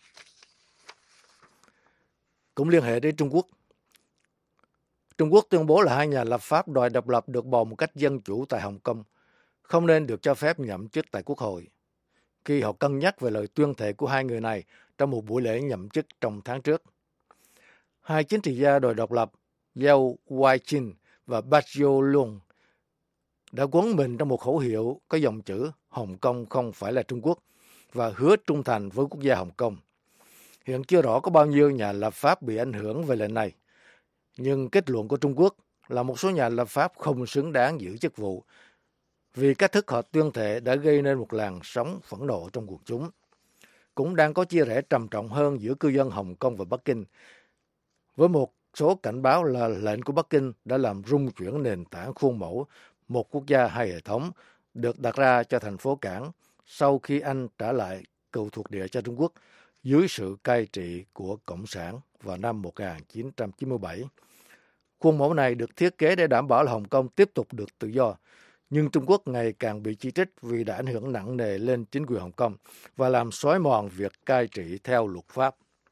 Cũng liên hệ đến Trung Quốc. Trung Quốc tuyên bố là 2 nhà lập pháp đòi độc lập được bầu một cách dân chủ tại Hồng Kông không nên được cho phép nhậm chức tại Quốc hội, khi họ cân nhắc về lời tuyên thệ của 2 người này trong một buổi lễ nhậm chức trong tháng trước. 2 chính trị gia đòi độc lập Yao Weijin và Bachio Lung đã quấn mình trong một khẩu hiệu có dòng chữ Hồng Kông không phải là Trung Quốc và hứa trung thành với quốc gia Hồng Kông. Hiện chưa rõ có bao nhiêu nhà lập pháp bị ảnh hưởng về lệnh này, nhưng kết luận của Trung Quốc là một số nhà lập pháp không xứng đáng giữ chức vụ vì cách thức họ tuyên thệ đã gây nên một làn sóng phẫn nộ trong quần chúng. Cũng đang có chia rẽ trầm trọng hơn giữa cư dân Hồng Kông và Bắc Kinh, với một số cảnh báo là lệnh của Bắc Kinh đã làm rung chuyển nền tảng khuôn mẫu một quốc gia hai hệ thống được đặt ra cho thành phố cảng sau khi Anh trả lại cựu thuộc địa cho Trung Quốc dưới sự cai trị của Cộng sản vào năm 1997. Khuôn mẫu này được thiết kế để đảm bảo là Hồng Kông tiếp tục được tự do, nhưng Trung Quốc ngày càng bị chỉ trích vì đã ảnh hưởng nặng nề lên chính quyền Hồng Kông và làm xói mòn việc cai trị theo luật pháp.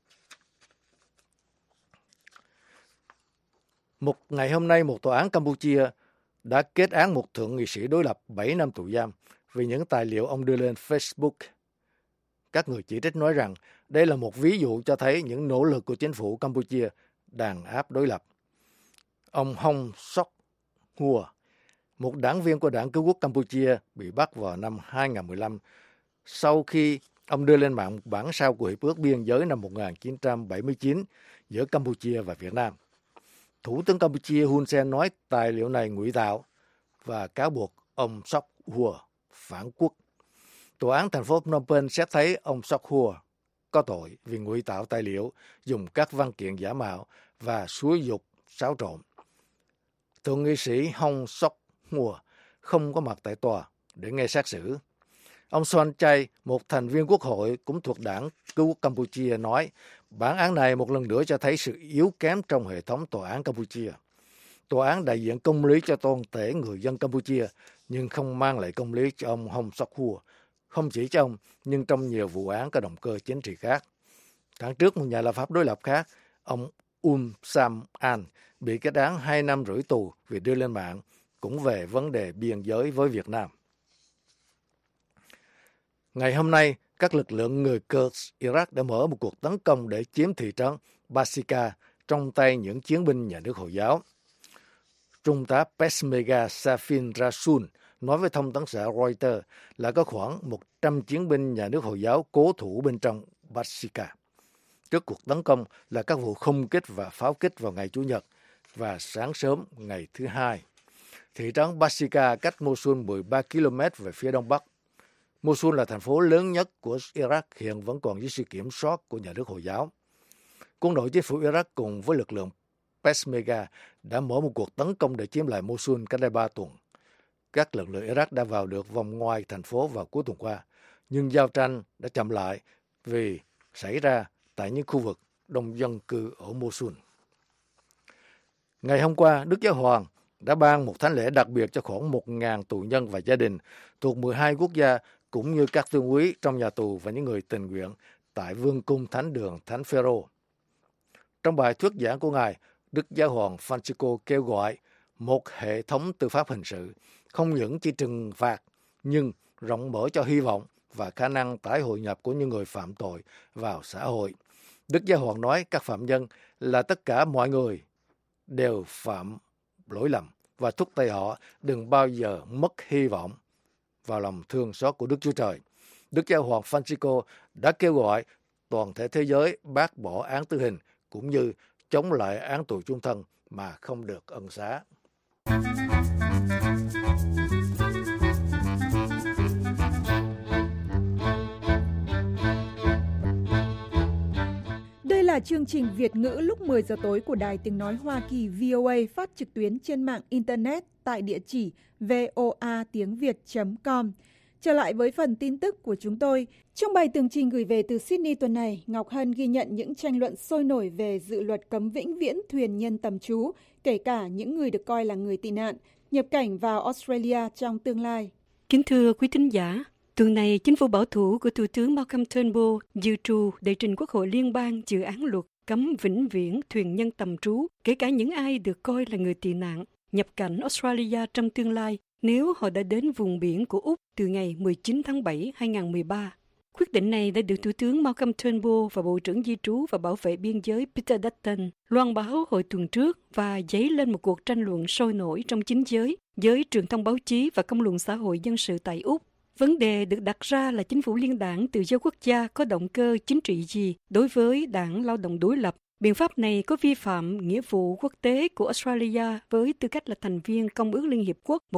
Một ngày hôm nay, một tòa án Campuchia đã kết án một thượng nghị sĩ đối lập 7 năm tù giam vì những tài liệu ông đưa lên Facebook. Các người chỉ trích nói rằng đây là một ví dụ cho thấy những nỗ lực của chính phủ Campuchia đàn áp đối lập. Ông Hong Sok Hua, một đảng viên của Đảng Cứu quốc Campuchia, bị bắt vào năm 2015 sau khi ông đưa lên mạng một bản sao của Hiệp ước Biên giới năm 1979 giữa Campuchia và Việt Nam. Thủ tướng Campuchia Hun Sen nói tài liệu này ngụy tạo và cáo buộc ông Sok Hua phản quốc. Tòa án thành phố Phnom Penh xét thấy ông Sok Hua có tội vì ngụy tạo tài liệu, dùng các văn kiện giả mạo và xúi giục xáo trộn. Thượng nghị sĩ Hong Sok Hua không có mặt tại tòa để nghe xét xử. Ông Son Chay, một thành viên quốc hội cũng thuộc Đảng Cứu quốc Campuchia, nói bản án này một lần nữa cho thấy sự yếu kém trong hệ thống tòa án Campuchia. Tòa án đại diện công lý cho toàn thể người dân Campuchia, nhưng không mang lại công lý cho ông Hong Sok Hua, không chỉ cho ông, nhưng trong nhiều vụ án có động cơ chính trị khác. Tháng trước, một nhà lập pháp đối lập khác, ông Sam An, bị kết án 2 năm rưỡi tù vì đưa lên mạng, cũng về vấn đề biên giới với Việt Nam. Ngày hôm nay, các lực lượng người Kurd Iraq đã mở một cuộc tấn công để chiếm thị trấn Basika trong tay những chiến binh nhà nước Hồi giáo. Trung tá Peshmerga Safin Rasul nói với thông tấn xã Reuters là có khoảng 100 chiến binh nhà nước Hồi giáo cố thủ bên trong Basika. Trước cuộc tấn công là các vụ không kích và pháo kích vào ngày Chủ nhật và sáng sớm ngày thứ Hai. Thị trấn Basika cách Mosul 13 km về phía đông bắc. Mosul là thành phố lớn nhất của Iraq, hiện vẫn còn dưới sự kiểm soát của nhà nước Hồi giáo. Quân đội chính phủ Iraq cùng với lực lượng Peshmerga đã mở một cuộc tấn công để chiếm lại Mosul cách đây 3 tuần. Các lực lượng Iraq đã vào được vòng ngoài thành phố vào cuối tuần qua, nhưng giao tranh đã chậm lại vì xảy ra tại những khu vực đông dân cư ở Mosul. Ngày hôm qua, Đức Giáo Hoàng đã ban một thánh lễ đặc biệt cho khoảng 1.000 tù nhân và gia đình thuộc 12 quốc gia, cũng như các tướng úy trong nhà tù và những người tình nguyện tại Vương cung Thánh đường Thánh Phêrô. Trong bài thuyết giảng của Ngài, Đức Giáo hoàng Francisco kêu gọi một hệ thống tư pháp hình sự không những chỉ trừng phạt, nhưng rộng mở cho hy vọng và khả năng tái hội nhập của những người phạm tội vào xã hội. Đức Giáo hoàng nói các phạm nhân là tất cả mọi người đều phạm lỗi lầm và thúc đẩy họ đừng bao giờ mất hy vọng vào lòng thương xót của Đức Chúa Trời. Đức Giáo hoàng Francisco đã kêu gọi toàn thể thế giới bác bỏ án tử hình cũng như chống lại án tù chung thân mà không được ân xá. Đây là chương trình Việt ngữ lúc 10 giờ tối của Đài Tiếng Nói Hoa Kỳ VOA phát trực tuyến trên mạng Internet tại địa chỉ voatiengviet.com. Trở lại với phần tin tức của chúng tôi. Trong bài tường trình gửi về từ Sydney tuần này, Ngọc Hân ghi nhận những tranh luận sôi nổi về dự luật cấm vĩnh viễn thuyền nhân tầm trú, kể cả những người được coi là người tị nạn, nhập cảnh vào Australia trong tương lai. Kính thưa quý thính giả, tuần này, chính phủ bảo thủ của Thủ tướng Malcolm Turnbull dự trù đệ trình Quốc hội Liên bang dự án luật cấm vĩnh viễn thuyền nhân tầm trú, kể cả những ai được coi là người tị nạn, nhập cảnh Australia trong tương lai nếu họ đã đến vùng biển của Úc từ ngày 19 tháng 7, 2013. Quyết định này đã được Thủ tướng Malcolm Turnbull và Bộ trưởng Di trú và Bảo vệ Biên giới Peter Dutton loan báo hồi tuần trước và dấy lên một cuộc tranh luận sôi nổi trong chính giới, giới truyền thông báo chí và công luận xã hội dân sự tại Úc. Vấn đề được đặt ra là chính phủ liên đảng Tự do Quốc gia có động cơ chính trị gì đối với đảng Lao động đối lập. Biện pháp này có vi phạm nghĩa vụ quốc tế của Australia với tư cách là thành viên Công ước Liên Hiệp Quốc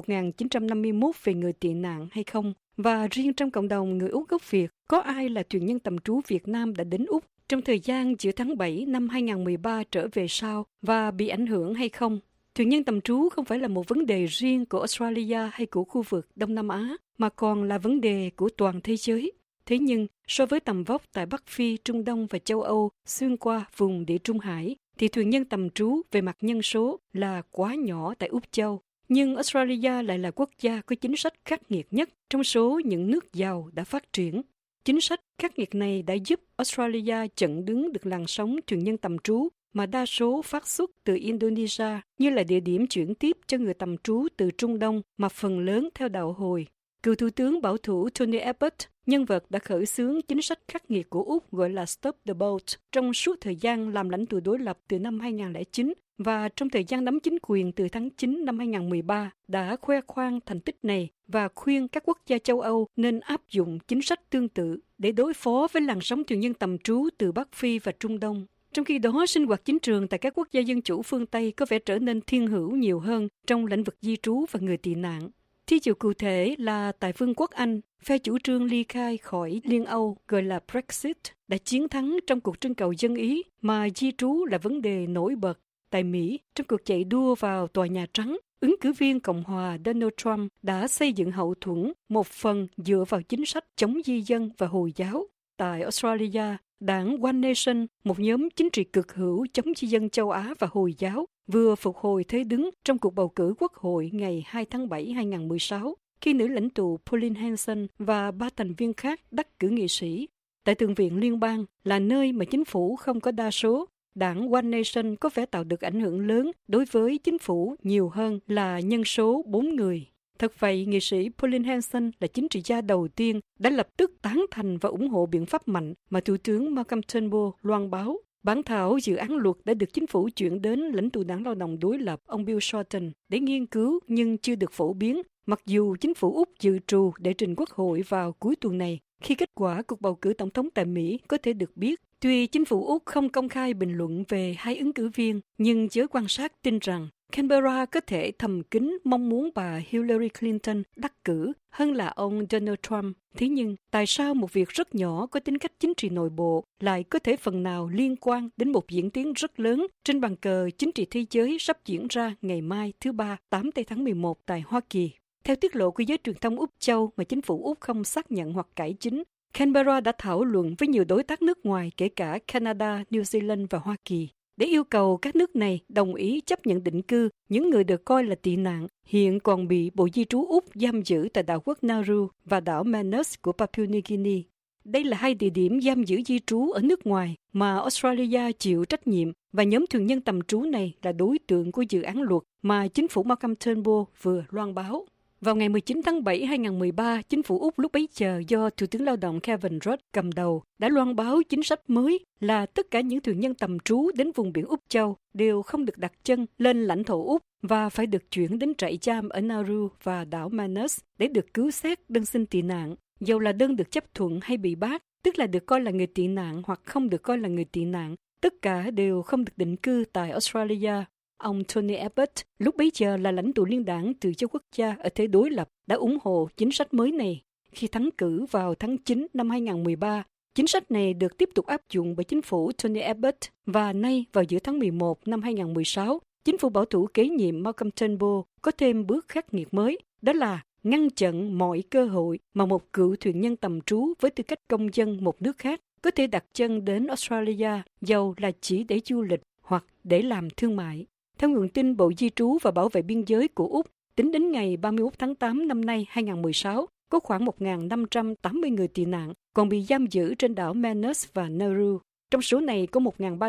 1951 về người tị nạn hay không? Và riêng trong cộng đồng người Úc gốc Việt, có ai là thuyền nhân tạm trú Việt Nam đã đến Úc trong thời gian giữa tháng 7 năm 2013 trở về sau và bị ảnh hưởng hay không? Thuyền nhân tạm trú không phải là một vấn đề riêng của Australia hay của khu vực Đông Nam Á, mà còn là vấn đề của toàn thế giới. Thế nhưng, so với tầm vóc tại Bắc Phi, Trung Đông và châu Âu xuyên qua vùng Địa Trung Hải, thì thuyền nhân tạm trú về mặt nhân số là quá nhỏ tại Úc Châu. Nhưng Australia lại là quốc gia có chính sách khắc nghiệt nhất trong số những nước giàu đã phát triển. Chính sách khắc nghiệt này đã giúp Australia chặn đứng được làn sóng thuyền nhân tạm trú mà đa số phát xuất từ Indonesia như là địa điểm chuyển tiếp cho người tạm trú từ Trung Đông mà phần lớn theo đạo Hồi. Cựu Thủ tướng bảo thủ Tony Abbott, nhân vật đã khởi xướng chính sách khắc nghiệt của Úc gọi là Stop the Boat trong suốt thời gian làm lãnh tụ đối lập từ năm 2009 và trong thời gian nắm chính quyền từ tháng 9 năm 2013, đã khoe khoang thành tích này và khuyên các quốc gia châu Âu nên áp dụng chính sách tương tự để đối phó với làn sóng thuyền nhân tạm trú từ Bắc Phi và Trung Đông. Trong khi đó, sinh hoạt chính trường tại các quốc gia dân chủ phương Tây có vẻ trở nên thiên hữu nhiều hơn trong lĩnh vực di trú và người tị nạn. Thí dụ cụ thể là tại Vương quốc Anh, phe chủ trương ly khai khỏi Liên Âu gọi là Brexit đã chiến thắng trong cuộc trưng cầu dân Ý mà di trú là vấn đề nổi bật. Tại Mỹ, trong cuộc chạy đua vào Tòa Nhà Trắng, ứng cử viên Cộng hòa Donald Trump đã xây dựng hậu thuẫn một phần dựa vào chính sách chống di dân và Hồi giáo. Tại Australia, đảng One Nation, một nhóm chính trị cực hữu chống di dân châu Á và Hồi giáo, vừa phục hồi thế đứng trong cuộc bầu cử quốc hội ngày 2 tháng 7 2016, khi nữ lãnh tụ Pauline Hanson và 3 thành viên khác đắc cử nghị sĩ. Tại Thượng viện Liên bang là nơi mà chính phủ không có đa số, đảng One Nation có vẻ tạo được ảnh hưởng lớn đối với chính phủ nhiều hơn là nhân số 4 người. Thật vậy, nghị sĩ Pauline Hanson là chính trị gia đầu tiên đã lập tức tán thành và ủng hộ biện pháp mạnh mà Thủ tướng Malcolm Turnbull loan báo. Bản thảo dự án luật đã được chính phủ chuyển đến lãnh tụ đảng Lao động đối lập ông Bill Shorten để nghiên cứu nhưng chưa được phổ biến, mặc dù chính phủ Úc dự trù để trình Quốc hội vào cuối tuần này khi kết quả cuộc bầu cử tổng thống tại Mỹ có thể được biết. Tuy chính phủ Úc không công khai bình luận về hai ứng cử viên, nhưng giới quan sát tin rằng Canberra có thể thầm kín mong muốn bà Hillary Clinton đắc cử hơn là ông Donald Trump. Thế nhưng, tại sao một việc rất nhỏ có tính cách chính trị nội bộ lại có thể phần nào liên quan đến một diễn tiến rất lớn trên bàn cờ chính trị thế giới sắp diễn ra ngày mai thứ Ba, 8 tháng 11 tại Hoa Kỳ? Theo tiết lộ của giới truyền thông Úc Châu mà chính phủ Úc không xác nhận hoặc cải chính, Canberra đã thảo luận với nhiều đối tác nước ngoài kể cả Canada, New Zealand và Hoa Kỳ để yêu cầu các nước này đồng ý chấp nhận định cư những người được coi là tị nạn hiện còn bị Bộ Di trú Úc giam giữ tại đảo quốc Nauru và đảo Manus của Papua New Guinea. Đây là hai địa điểm giam giữ di trú ở nước ngoài mà Australia chịu trách nhiệm và nhóm thuyền nhân tạm trú này là đối tượng của dự án luật mà chính phủ Malcolm Turnbull vừa loan báo. Vào ngày 19 tháng 7 2013, chính phủ Úc lúc bấy giờ do Thủ tướng Lao động Kevin Rudd cầm đầu đã loan báo chính sách mới là tất cả những thuyền nhân tạm trú đến vùng biển Úc Châu đều không được đặt chân lên lãnh thổ Úc và phải được chuyển đến trại giam ở Nauru và đảo Manus để được cứu xét đơn xin tị nạn, dầu là đơn được chấp thuận hay bị bác, tức là được coi là người tị nạn hoặc không được coi là người tị nạn, tất cả đều không được định cư tại Australia. Ông Tony Abbott, lúc bấy giờ là lãnh tụ liên đảng Tự do Quốc gia ở thế đối lập, đã ủng hộ chính sách mới này. Khi thắng cử vào tháng 9 năm 2013, chính sách này được tiếp tục áp dụng bởi chính phủ Tony Abbott và nay vào giữa tháng 11 năm 2016, chính phủ bảo thủ kế nhiệm Malcolm Turnbull có thêm bước khắc nghiệt mới, đó là ngăn chặn mọi cơ hội mà một cựu thuyền nhân tạm trú với tư cách công dân một nước khác có thể đặt chân đến Australia, dầu là chỉ để du lịch hoặc để làm thương mại. Theo nguồn tin Bộ Di trú và Bảo vệ Biên giới của Úc, tính đến ngày 31 tháng 8 năm nay 2016, có khoảng 1.580 người tị nạn còn bị giam giữ trên đảo Manus và Nauru. Trong số này có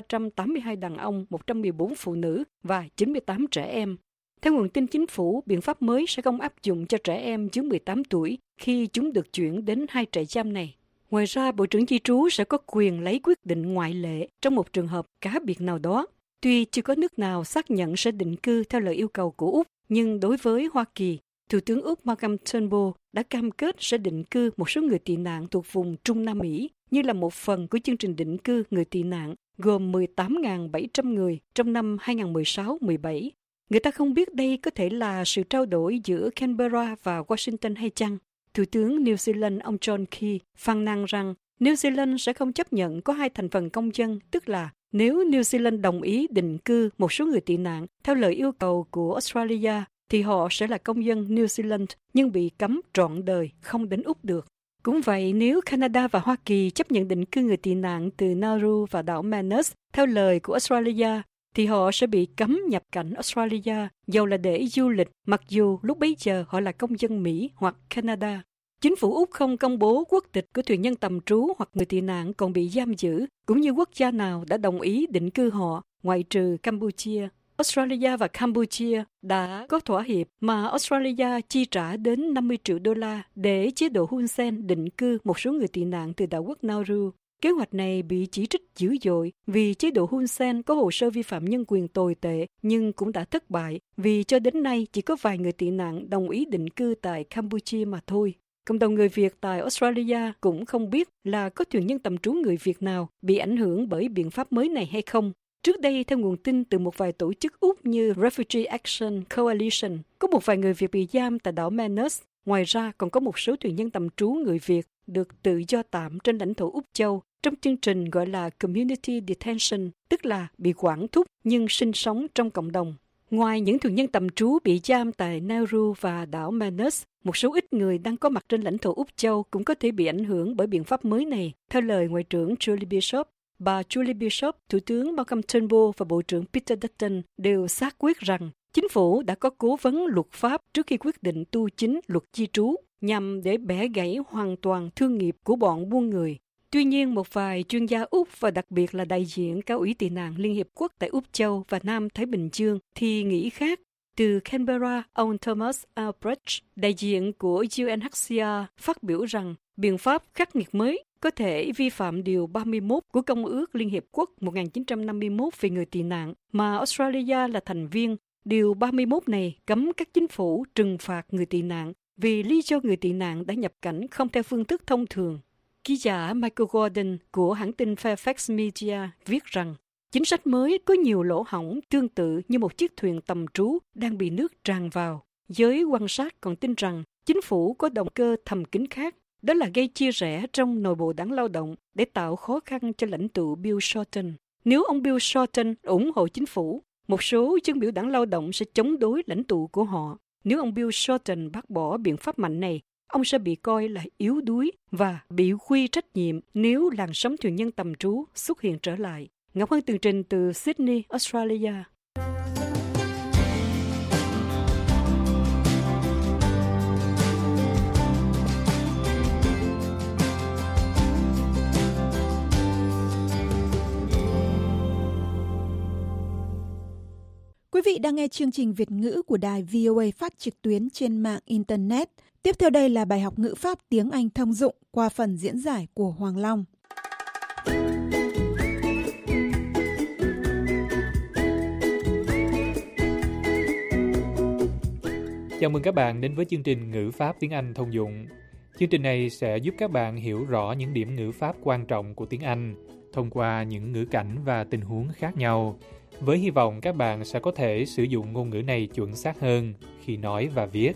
1.382 đàn ông, 114 phụ nữ và 98 trẻ em. Theo nguồn tin chính phủ, biện pháp mới sẽ không áp dụng cho trẻ em dưới 18 tuổi khi chúng được chuyển đến hai trại giam này. Ngoài ra, Bộ trưởng Di trú sẽ có quyền lấy quyết định ngoại lệ trong một trường hợp cá biệt nào đó. Tuy chưa có nước nào xác nhận sẽ định cư theo lời yêu cầu của Úc, nhưng đối với Hoa Kỳ, Thủ tướng Úc Malcolm Turnbull đã cam kết sẽ định cư một số người tị nạn thuộc vùng Trung Nam Mỹ như là một phần của chương trình định cư người tị nạn gồm 18.700 người trong năm 2016-17. Người ta không biết đây có thể là sự trao đổi giữa Canberra và Washington hay chăng. Thủ tướng New Zealand ông John Key phàn nàn rằng New Zealand sẽ không chấp nhận có hai thành phần công dân, tức là nếu New Zealand đồng ý định cư một số người tị nạn theo lời yêu cầu của Australia, thì họ sẽ là công dân New Zealand nhưng bị cấm trọn đời không đến Úc được. Cũng vậy, nếu Canada và Hoa Kỳ chấp nhận định cư người tị nạn từ Nauru và đảo Manus theo lời của Australia, thì họ sẽ bị cấm nhập cảnh Australia, dầu là để du lịch, mặc dù lúc bấy giờ họ là công dân Mỹ hoặc Canada. Chính phủ Úc không công bố quốc tịch của thuyền nhân tạm trú hoặc người tị nạn còn bị giam giữ, cũng như quốc gia nào đã đồng ý định cư họ, ngoại trừ Campuchia. Australia và Campuchia đã có thỏa hiệp mà Australia chi trả đến 50 triệu đô la để chế độ Hun Sen định cư một số người tị nạn từ đảo quốc Nauru. Kế hoạch này bị chỉ trích dữ dội vì chế độ Hun Sen có hồ sơ vi phạm nhân quyền tồi tệ nhưng cũng đã thất bại vì cho đến nay chỉ có vài người tị nạn đồng ý định cư tại Campuchia mà thôi. Cộng đồng người Việt tại Australia cũng không biết là có thuyền nhân tạm trú người Việt nào bị ảnh hưởng bởi biện pháp mới này hay không. Trước đây, theo nguồn tin từ một vài tổ chức Úc như Refugee Action Coalition, có một vài người Việt bị giam tại đảo Manus. Ngoài ra, còn có một số thuyền nhân tạm trú người Việt được tự do tạm trên lãnh thổ Úc Châu trong chương trình gọi là Community Detention, tức là bị quản thúc nhưng sinh sống trong cộng đồng. Ngoài những thuyền nhân tạm trú bị giam tại Nauru và đảo Manus, một số ít người đang có mặt trên lãnh thổ Úc Châu cũng có thể bị ảnh hưởng bởi biện pháp mới này, theo lời Ngoại trưởng Julie Bishop. Bà Julie Bishop, Thủ tướng Malcolm Turnbull và Bộ trưởng Peter Dutton đều xác quyết rằng chính phủ đã có cố vấn luật pháp trước khi quyết định tu chính luật di trú nhằm để bẻ gãy hoàn toàn thương nghiệp của bọn buôn người. Tuy nhiên, một vài chuyên gia Úc và đặc biệt là đại diện Cao ủy tị nạn Liên Hiệp Quốc tại Úc Châu và Nam Thái Bình Dương thì nghĩ khác. Từ Canberra, ông Thomas Albrecht, đại diện của UNHCR, phát biểu rằng biện pháp khắc nghiệt mới có thể vi phạm Điều 31 của Công ước Liên Hiệp Quốc 1951 về người tị nạn, mà Australia là thành viên. Điều 31 này cấm các chính phủ trừng phạt người tị nạn vì lý do người tị nạn đã nhập cảnh không theo phương thức thông thường. Ký giả Michael Gordon của hãng tin Fairfax Media viết rằng chính sách mới có nhiều lỗ hổng tương tự như một chiếc thuyền tầm trú đang bị nước tràn vào. Giới quan sát còn tin rằng chính phủ có động cơ thầm kín khác, đó là gây chia rẽ trong nội bộ đảng lao động để tạo khó khăn cho lãnh tụ Bill Shorten. Nếu ông Bill Shorten ủng hộ chính phủ, một số dân biểu đảng lao động sẽ chống đối lãnh tụ của họ. Nếu ông Bill Shorten bác bỏ biện pháp mạnh này, ông sẽ bị coi là yếu đuối và bị quy trách nhiệm nếu làn sóng thuyền nhân tầm trú xuất hiện trở lại. Ngọc Hân tường trình từ Sydney, Australia. Quý vị đang nghe chương trình Việt ngữ của đài VOA phát trực tuyến trên mạng Internet. Tiếp theo đây là bài học ngữ pháp tiếng Anh thông dụng qua phần diễn giải của Hoàng Long. Chào mừng các bạn đến với chương trình Ngữ pháp tiếng Anh thông dụng. Chương trình này sẽ giúp các bạn hiểu rõ những điểm ngữ pháp quan trọng của tiếng Anh thông qua những ngữ cảnh và tình huống khác nhau, với hy vọng các bạn sẽ có thể sử dụng ngôn ngữ này chuẩn xác hơn khi nói và viết.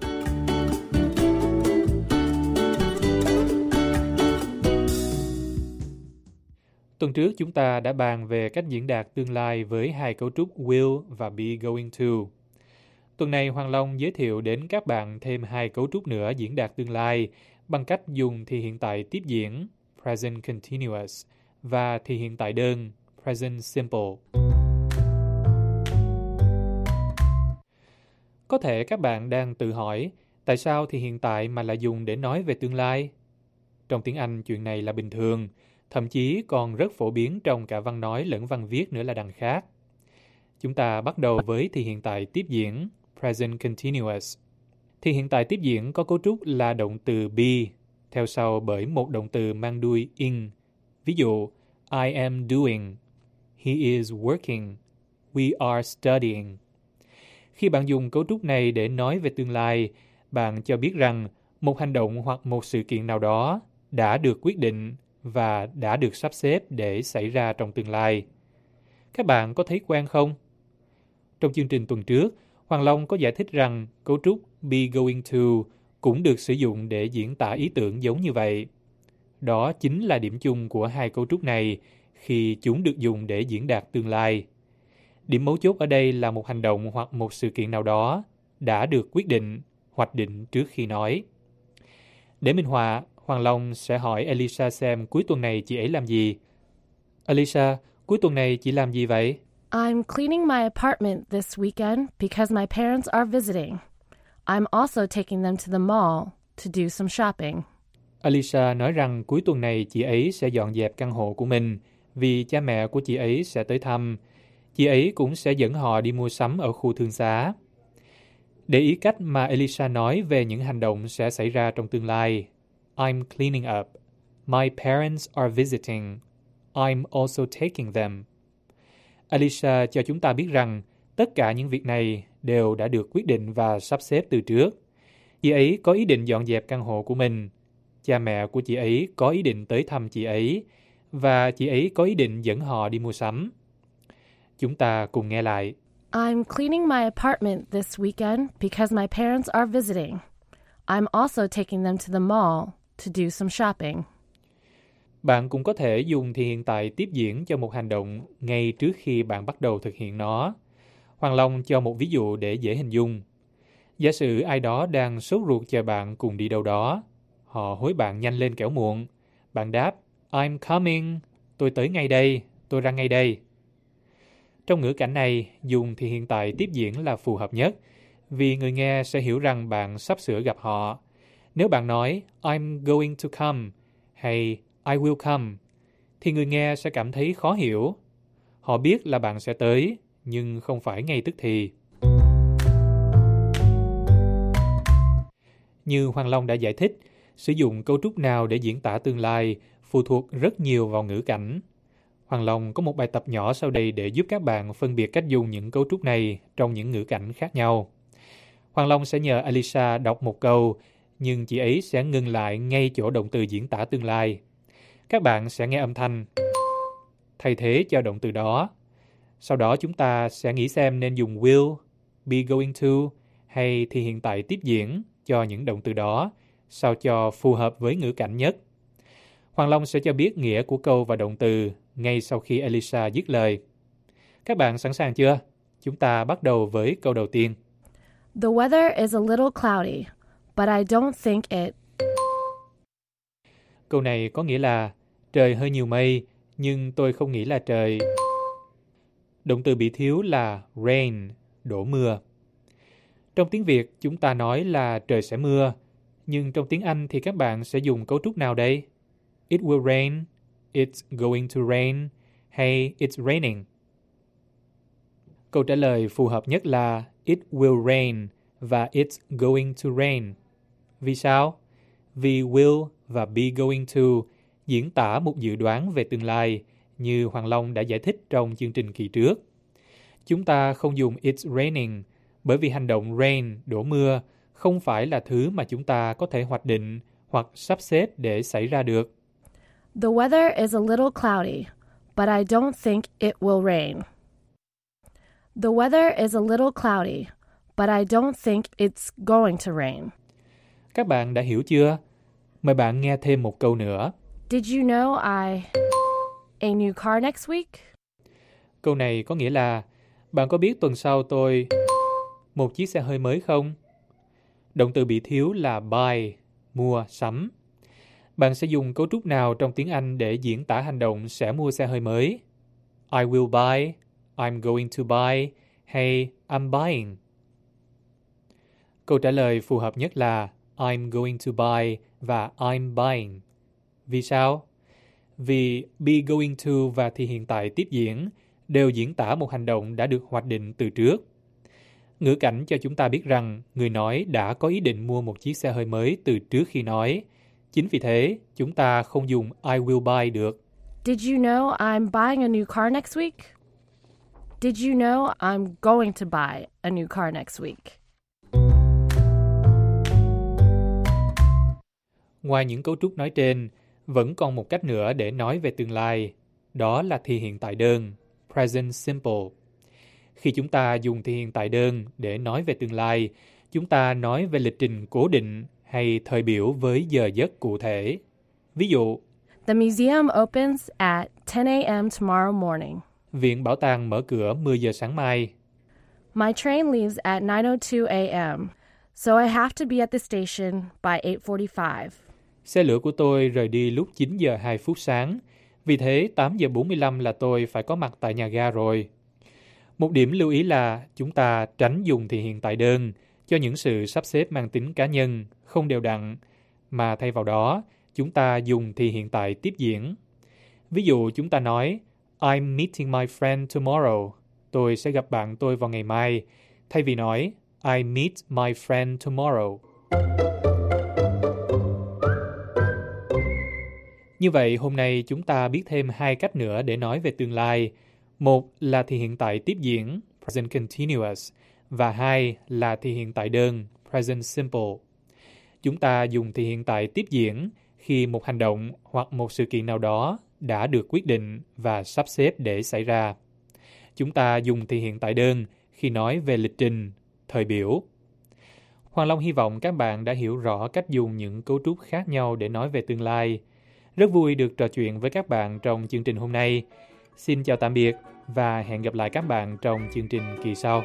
Tuần trước chúng ta đã bàn về cách diễn đạt tương lai với hai cấu trúc will và be going to. Tuần này Hoàng Long giới thiệu đến các bạn thêm hai cấu trúc nữa diễn đạt tương lai bằng cách dùng thì hiện tại tiếp diễn present continuous và thì hiện tại đơn present simple. Có thể các bạn đang tự hỏi tại sao thì hiện tại mà lại dùng để nói về tương lai? Trong tiếng Anh chuyện này là bình thường, thậm chí còn rất phổ biến trong cả văn nói lẫn văn viết nữa là đằng khác. Chúng ta bắt đầu với thì hiện tại tiếp diễn present continuous. Thì hiện tại tiếp diễn có cấu trúc là động từ be, theo sau bởi một động từ mang đuôi in. Ví dụ, I am doing, he is working, we are studying. Khi bạn dùng cấu trúc này để nói về tương lai, bạn cho biết rằng một hành động hoặc một sự kiện nào đó đã được quyết định và đã được sắp xếp để xảy ra trong tương lai. Các bạn có thấy quen không? Trong chương trình tuần trước, Hoàng Long có giải thích rằng cấu trúc be going to cũng được sử dụng để diễn tả ý tưởng giống như vậy. Đó chính là điểm chung của hai cấu trúc này khi chúng được dùng để diễn đạt tương lai. Điểm mấu chốt ở đây là một hành động hoặc một sự kiện nào đó đã được quyết định, hoạch định trước khi nói. Để minh họa, Hoàng Long sẽ hỏi Elisa xem cuối tuần này chị ấy làm gì. Elisa, cuối tuần này chị làm gì vậy? I'm cleaning my apartment this weekend because my parents are visiting. I'm also taking them to the mall to do some shopping. Elisa nói rằng cuối tuần này chị ấy sẽ dọn dẹp căn hộ của mình vì cha mẹ của chị ấy sẽ tới thăm. Chị ấy cũng sẽ dẫn họ đi mua sắm ở khu thương xá. Để ý cách mà Elisa nói về những hành động sẽ xảy ra trong tương lai. I'm cleaning up. My parents are visiting. I'm also taking them. Elisa cho chúng ta biết rằng tất cả những việc này đều đã được quyết định và sắp xếp từ trước. Chị ấy có ý định dọn dẹp căn hộ của mình. Cha mẹ của chị ấy có ý định tới thăm chị ấy. Và chị ấy có ý định dẫn họ đi mua sắm. Chúng ta cùng nghe lại. I'm cleaning my apartment this weekend because my parents are visiting. I'm also taking them to the mall to do some shopping. Bạn cũng có thể dùng thì hiện tại tiếp diễn cho một hành động ngay trước khi bạn bắt đầu thực hiện nó. Hoàng Long cho một ví dụ để dễ hình dung. Giả sử ai đó đang sốt ruột chờ bạn cùng đi đâu đó. Họ hối bạn nhanh lên kẻo muộn. Bạn đáp, I'm coming. Tôi tới ngay đây. Tôi ra ngay đây. Trong ngữ cảnh này, dùng thì hiện tại tiếp diễn là phù hợp nhất vì người nghe sẽ hiểu rằng bạn sắp sửa gặp họ. Nếu bạn nói I'm going to come hay I will come thì người nghe sẽ cảm thấy khó hiểu. Họ biết là bạn sẽ tới nhưng không phải ngay tức thì. Như Hoàng Long đã giải thích, sử dụng cấu trúc nào để diễn tả tương lai phụ thuộc rất nhiều vào ngữ cảnh. Hoàng Long có một bài tập nhỏ sau đây để giúp các bạn phân biệt cách dùng những cấu trúc này trong những ngữ cảnh khác nhau. Hoàng Long sẽ nhờ Elisa đọc một câu, nhưng chị ấy sẽ ngừng lại ngay chỗ động từ diễn tả tương lai. Các bạn sẽ nghe âm thanh thay thế cho động từ đó. Sau đó chúng ta sẽ nghĩ xem nên dùng will, be going to hay thì hiện tại tiếp diễn cho những động từ đó, sao cho phù hợp với ngữ cảnh nhất. Hoàng Long sẽ cho biết nghĩa của câu và động từ ngay sau khi Elisa dứt lời. Các bạn sẵn sàng chưa? Chúng ta bắt đầu với câu đầu tiên. The weather is a little cloudy, but I don't think it. Câu này có nghĩa là trời hơi nhiều mây, nhưng tôi không nghĩ là trời. Động từ bị thiếu là rain, đổ mưa. Trong tiếng Việt, chúng ta nói là trời sẽ mưa, nhưng trong tiếng Anh thì các bạn sẽ dùng cấu trúc nào đây? It will rain, it's going to rain, hay it's raining? Câu trả lời phù hợp nhất là it will rain và it's going to rain. Vì sao? Vì will và be going to diễn tả một dự đoán về tương lai, như Hoàng Long đã giải thích trong chương trình kỳ trước. Chúng ta không dùng it's raining bởi vì hành động rain, đổ mưa, không phải là thứ mà chúng ta có thể hoạch định hoặc sắp xếp để xảy ra được. The weather is a little cloudy, but I don't think it will rain. The weather is a little cloudy, but I don't think it's going to rain. Các bạn đã hiểu chưa? Mời bạn nghe thêm một câu nữa. Did you know a new car next week? Câu này có nghĩa là, bạn có biết tuần sau tôi một chiếc xe hơi mới không? Động từ bị thiếu là buy, mua, sắm. Bạn sẽ dùng cấu trúc nào trong tiếng Anh để diễn tả hành động sẽ mua xe hơi mới? I will buy, I'm going to buy, hay I'm buying? Câu trả lời phù hợp nhất là I'm going to buy và I'm buying. Vì sao? Vì be going to và thì hiện tại tiếp diễn đều diễn tả một hành động đã được hoạch định từ trước. Ngữ cảnh cho chúng ta biết rằng người nói đã có ý định mua một chiếc xe hơi mới từ trước khi nói. Chính vì thế, chúng ta không dùng I will buy được. Did you know I'm buying a new car next week? Did you know I'm going to buy a new car next week? Ngoài những cấu trúc nói trên, vẫn còn một cách nữa để nói về tương lai. Đó là thì hiện tại đơn, present simple. Khi chúng ta dùng thì hiện tại đơn để nói về tương lai, chúng ta nói về lịch trình cố định hay thời biểu với giờ giấc cụ thể. Ví dụ, The museum opens at 10 a.m. tomorrow morning. Viện bảo tàng mở cửa 10 giờ sáng mai. My train leaves at 9:02 a.m., so I have to be at the station by 8:45. Xe lửa của tôi rời đi lúc 9 giờ 2 phút sáng, vì thế 8 giờ 45 là tôi phải có mặt tại nhà ga rồi. Một điểm lưu ý là chúng ta tránh dùng thì hiện tại đơn cho những sự sắp xếp mang tính cá nhân, không đều đặn, mà thay vào đó, chúng ta dùng thì hiện tại tiếp diễn. Ví dụ chúng ta nói, I'm meeting my friend tomorrow. Tôi sẽ gặp bạn tôi vào ngày mai, thay vì nói, I meet my friend tomorrow. Như vậy, hôm nay chúng ta biết thêm hai cách nữa để nói về tương lai. Một là thì hiện tại tiếp diễn, present continuous, và hai là thì hiện tại đơn, present simple. Chúng ta dùng thì hiện tại tiếp diễn khi một hành động hoặc một sự kiện nào đó đã được quyết định và sắp xếp để xảy ra. Chúng ta dùng thì hiện tại đơn khi nói về lịch trình, thời biểu. Hoàng Long hy vọng các bạn đã hiểu rõ cách dùng những cấu trúc khác nhau để nói về tương lai. Rất vui được trò chuyện với các bạn trong chương trình hôm nay. Xin chào tạm biệt và hẹn gặp lại các bạn trong chương trình kỳ sau.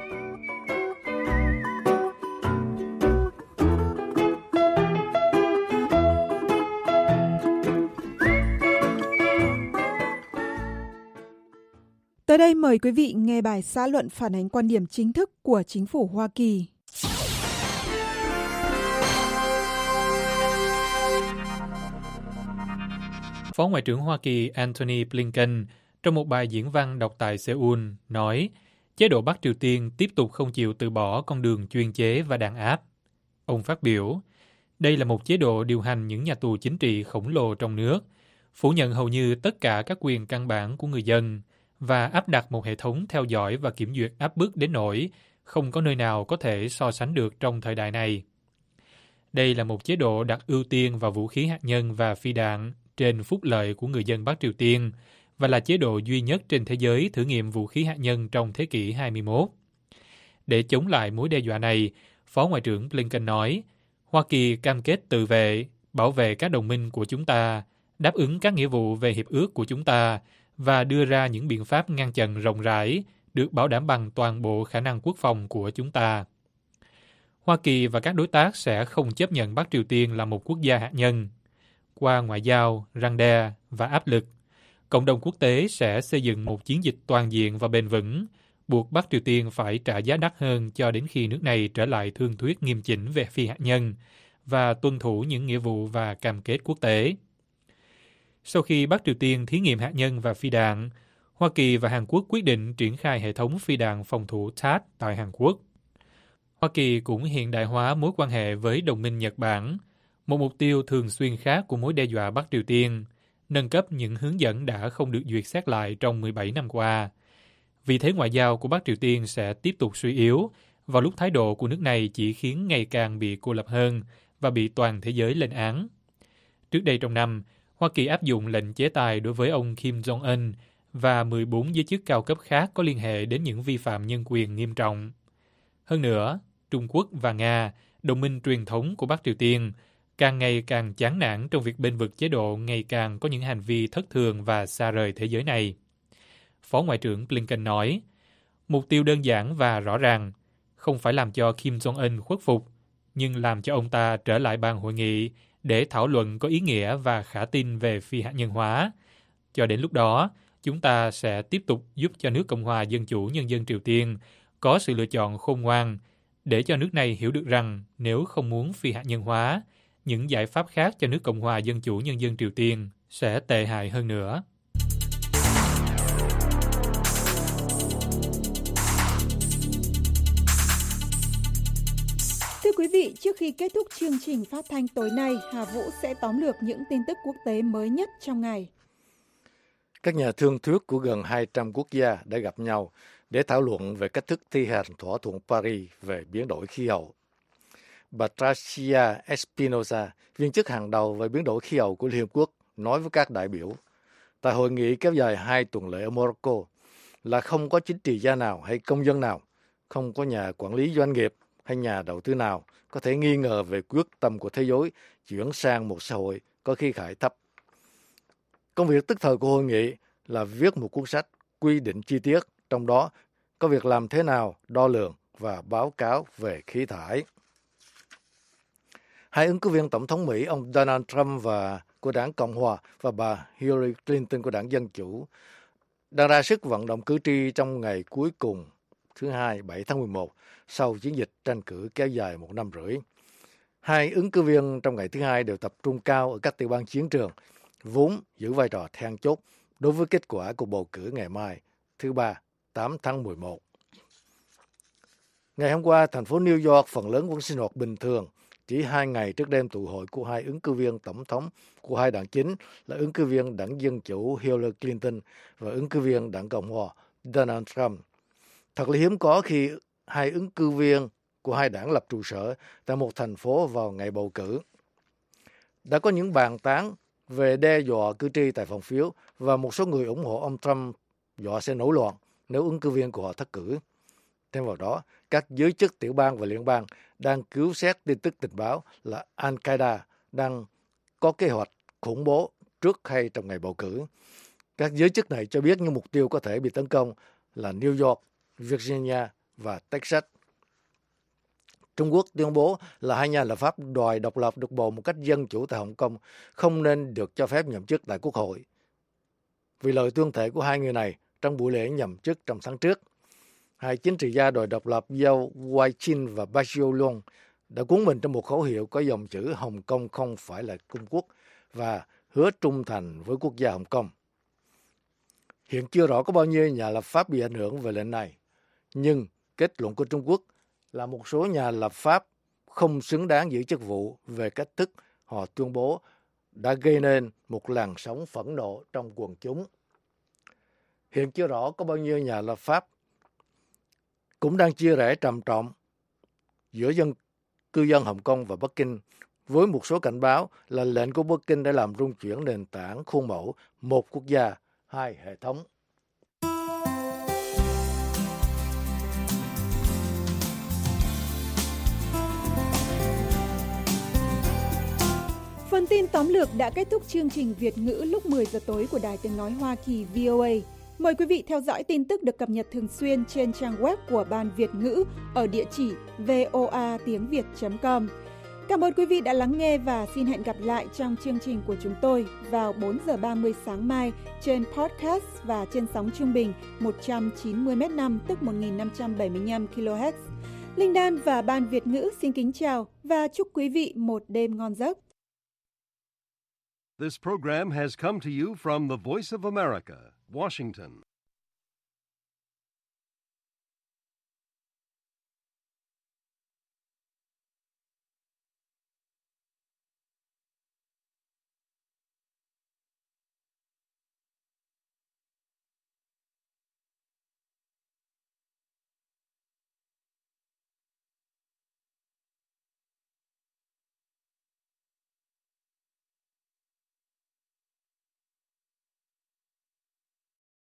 Tới đây mời quý vị nghe bài xã luận phản ánh quan điểm chính thức của chính phủ Hoa Kỳ. Phó Ngoại trưởng Hoa Kỳ Antony Blinken trong một bài diễn văn đọc tại Seoul nói chế độ Bắc Triều Tiên tiếp tục không chịu từ bỏ con đường chuyên chế và đàn áp. Ông phát biểu, đây là một chế độ điều hành những nhà tù chính trị khổng lồ trong nước, phủ nhận hầu như tất cả các quyền căn bản của người dân và áp đặt một hệ thống theo dõi và kiểm duyệt áp bức đến nỗi không có nơi nào có thể so sánh được trong thời đại này. Đây là một chế độ đặt ưu tiên vào vũ khí hạt nhân và phi đạn trên phúc lợi của người dân Bắc Triều Tiên và là chế độ duy nhất trên thế giới thử nghiệm vũ khí hạt nhân trong thế kỷ 21. Để chống lại mối đe dọa này, Phó Ngoại trưởng Blinken nói, Hoa Kỳ cam kết tự vệ, bảo vệ các đồng minh của chúng ta, đáp ứng các nghĩa vụ về hiệp ước của chúng ta và đưa ra những biện pháp ngăn chặn rộng rãi, được bảo đảm bằng toàn bộ khả năng quốc phòng của chúng ta. Hoa Kỳ và các đối tác sẽ không chấp nhận Bắc Triều Tiên là một quốc gia hạt nhân. Qua ngoại giao, răn đe và áp lực, cộng đồng quốc tế sẽ xây dựng một chiến dịch toàn diện và bền vững, buộc Bắc Triều Tiên phải trả giá đắt hơn cho đến khi nước này trở lại thương thuyết nghiêm chỉnh về phi hạt nhân và tuân thủ những nghĩa vụ và cam kết quốc tế. Sau khi Bắc Triều Tiên thí nghiệm hạt nhân và phi đạn, Hoa Kỳ và Hàn Quốc quyết định triển khai hệ thống phi đạn phòng thủ THAAD tại Hàn Quốc. Hoa Kỳ cũng hiện đại hóa mối quan hệ với đồng minh Nhật Bản, một mục tiêu thường xuyên khác của mối đe dọa Bắc Triều Tiên, nâng cấp những hướng dẫn đã không được duyệt xét lại trong 17 năm qua. Vị thế ngoại giao của Bắc Triều Tiên sẽ tiếp tục suy yếu vào lúc thái độ của nước này chỉ khiến ngày càng bị cô lập hơn và bị toàn thế giới lên án. Trước đây trong năm, Hoa Kỳ áp dụng lệnh chế tài đối với ông Kim Jong-un và 14 giới chức cao cấp khác có liên hệ đến những vi phạm nhân quyền nghiêm trọng. Hơn nữa, Trung Quốc và Nga, đồng minh truyền thống của Bắc Triều Tiên, càng ngày càng chán nản trong việc bênh vực chế độ ngày càng có những hành vi thất thường và xa rời thế giới này. Phó Ngoại trưởng Blinken nói, mục tiêu đơn giản và rõ ràng, không phải làm cho Kim Jong-un khuất phục, nhưng làm cho ông ta trở lại bàn hội nghị để thảo luận có ý nghĩa và khả tin về phi hạt nhân hóa. Cho đến lúc đó, chúng ta sẽ tiếp tục giúp cho nước Cộng hòa Dân chủ Nhân dân Triều Tiên có sự lựa chọn khôn ngoan để cho nước này hiểu được rằng nếu không muốn phi hạt nhân hóa, những giải pháp khác cho nước Cộng hòa Dân chủ Nhân dân Triều Tiên sẽ tệ hại hơn nữa. Thưa quý vị, trước khi kết thúc chương trình phát thanh tối nay, Hà Vũ sẽ tóm lược những tin tức quốc tế mới nhất trong ngày. Các nhà thương thuyết của gần 200 quốc gia đã gặp nhau để thảo luận về cách thức thi hành thỏa thuận Paris về biến đổi khí hậu. Patricia Espinosa, viên chức hàng đầu về biến đổi khí hậu của Liên Hợp Quốc, nói với các đại biểu tại hội nghị kéo dài 2 tuần lễ ở Morocco là không có chính trị gia nào hay công dân nào, không có nhà quản lý doanh nghiệp hay nhà đầu tư nào có thể nghi ngờ về quyết tâm của thế giới chuyển sang một xã hội có khí thải thấp. Công việc tức thời của hội nghị là viết một cuốn sách quy định chi tiết, trong đó có việc làm thế nào đo lường và báo cáo về khí thải. Hai ứng cử viên tổng thống Mỹ, ông Donald Trump của đảng Cộng hòa và bà Hillary Clinton của đảng Dân chủ, đang ra sức vận động cử tri trong ngày cuối cùng thứ Hai, 7 tháng 11, sau chiến dịch tranh cử kéo dài 1 năm rưỡi. Hai ứng cử viên trong ngày thứ Hai đều tập trung cao ở các tiểu bang chiến trường, vốn giữ vai trò then chốt đối với kết quả cuộc bầu cử ngày mai, thứ Ba, 8 tháng 11. Ngày hôm qua, thành phố New York phần lớn vẫn sinh hoạt bình thường, chỉ 2 ngày trước đêm tụ hội của hai ứng cử viên tổng thống của hai đảng chính là ứng cử viên đảng Dân chủ Hillary Clinton và ứng cử viên đảng Cộng hòa Donald Trump. Thật là hiếm có khi hai ứng cử viên của hai đảng lập trụ sở tại một thành phố vào ngày bầu cử. Đã có những bàn tán về đe dọa cử tri tại phòng phiếu và một số người ủng hộ ông Trump dọa sẽ nổi loạn nếu ứng cử viên của họ thất cử. Thêm vào đó, các giới chức tiểu bang và liên bang đang cứu xét tin tức tình báo là Al-Qaeda đang có kế hoạch khủng bố trước hay trong ngày bầu cử. Các giới chức này cho biết những mục tiêu có thể bị tấn công là New York, Virginia và Texas. Trung Quốc tuyên bố là hai nhà lập pháp đòi độc lập được bầu một cách dân chủ tại Hồng Kông không nên được cho phép nhậm chức tại Quốc hội. Vì lời tuyên thệ của hai người này trong buổi lễ nhậm chức trong tháng trước, hai chính trị gia đòi độc lập Zhao Weijin và Bao Long đã cuốn mình trong một khẩu hiệu có dòng chữ Hồng Kông không phải là Trung Quốc và hứa trung thành với quốc gia Hồng Kông. Hiện chưa rõ có bao nhiêu nhà lập pháp bị ảnh hưởng về lệnh này, nhưng kết luận của Trung Quốc là một số nhà lập pháp không xứng đáng giữ chức vụ về cách thức họ tuyên bố đã gây nên một làn sóng phẫn nộ trong quần chúng. Hiện chưa rõ có bao nhiêu nhà lập pháp cũng đang chia rẽ trầm trọng giữa cư dân Hồng Kông và Bắc Kinh, với một số cảnh báo là lệnh của Bắc Kinh đã làm rung chuyển nền tảng khuôn mẫu một quốc gia, hai hệ thống. Phần tin tóm lược đã kết thúc chương trình Việt ngữ lúc 10 giờ tối của Đài Tiếng nói Hoa Kỳ VOA. Mời quý vị theo dõi tin tức được cập nhật thường xuyên trên trang web của Ban Việt ngữ ở địa chỉ voatiengviet.com. Cảm ơn quý vị đã lắng nghe và xin hẹn gặp lại trong chương trình của chúng tôi vào 4 giờ 30 sáng mai trên podcast và trên sóng trung bình 190 m5 tức 1.575 kHz. Linh Đan và Ban Việt ngữ xin kính chào và chúc quý vị một đêm ngon giấc. This program has come to you from the Voice of America, Washington.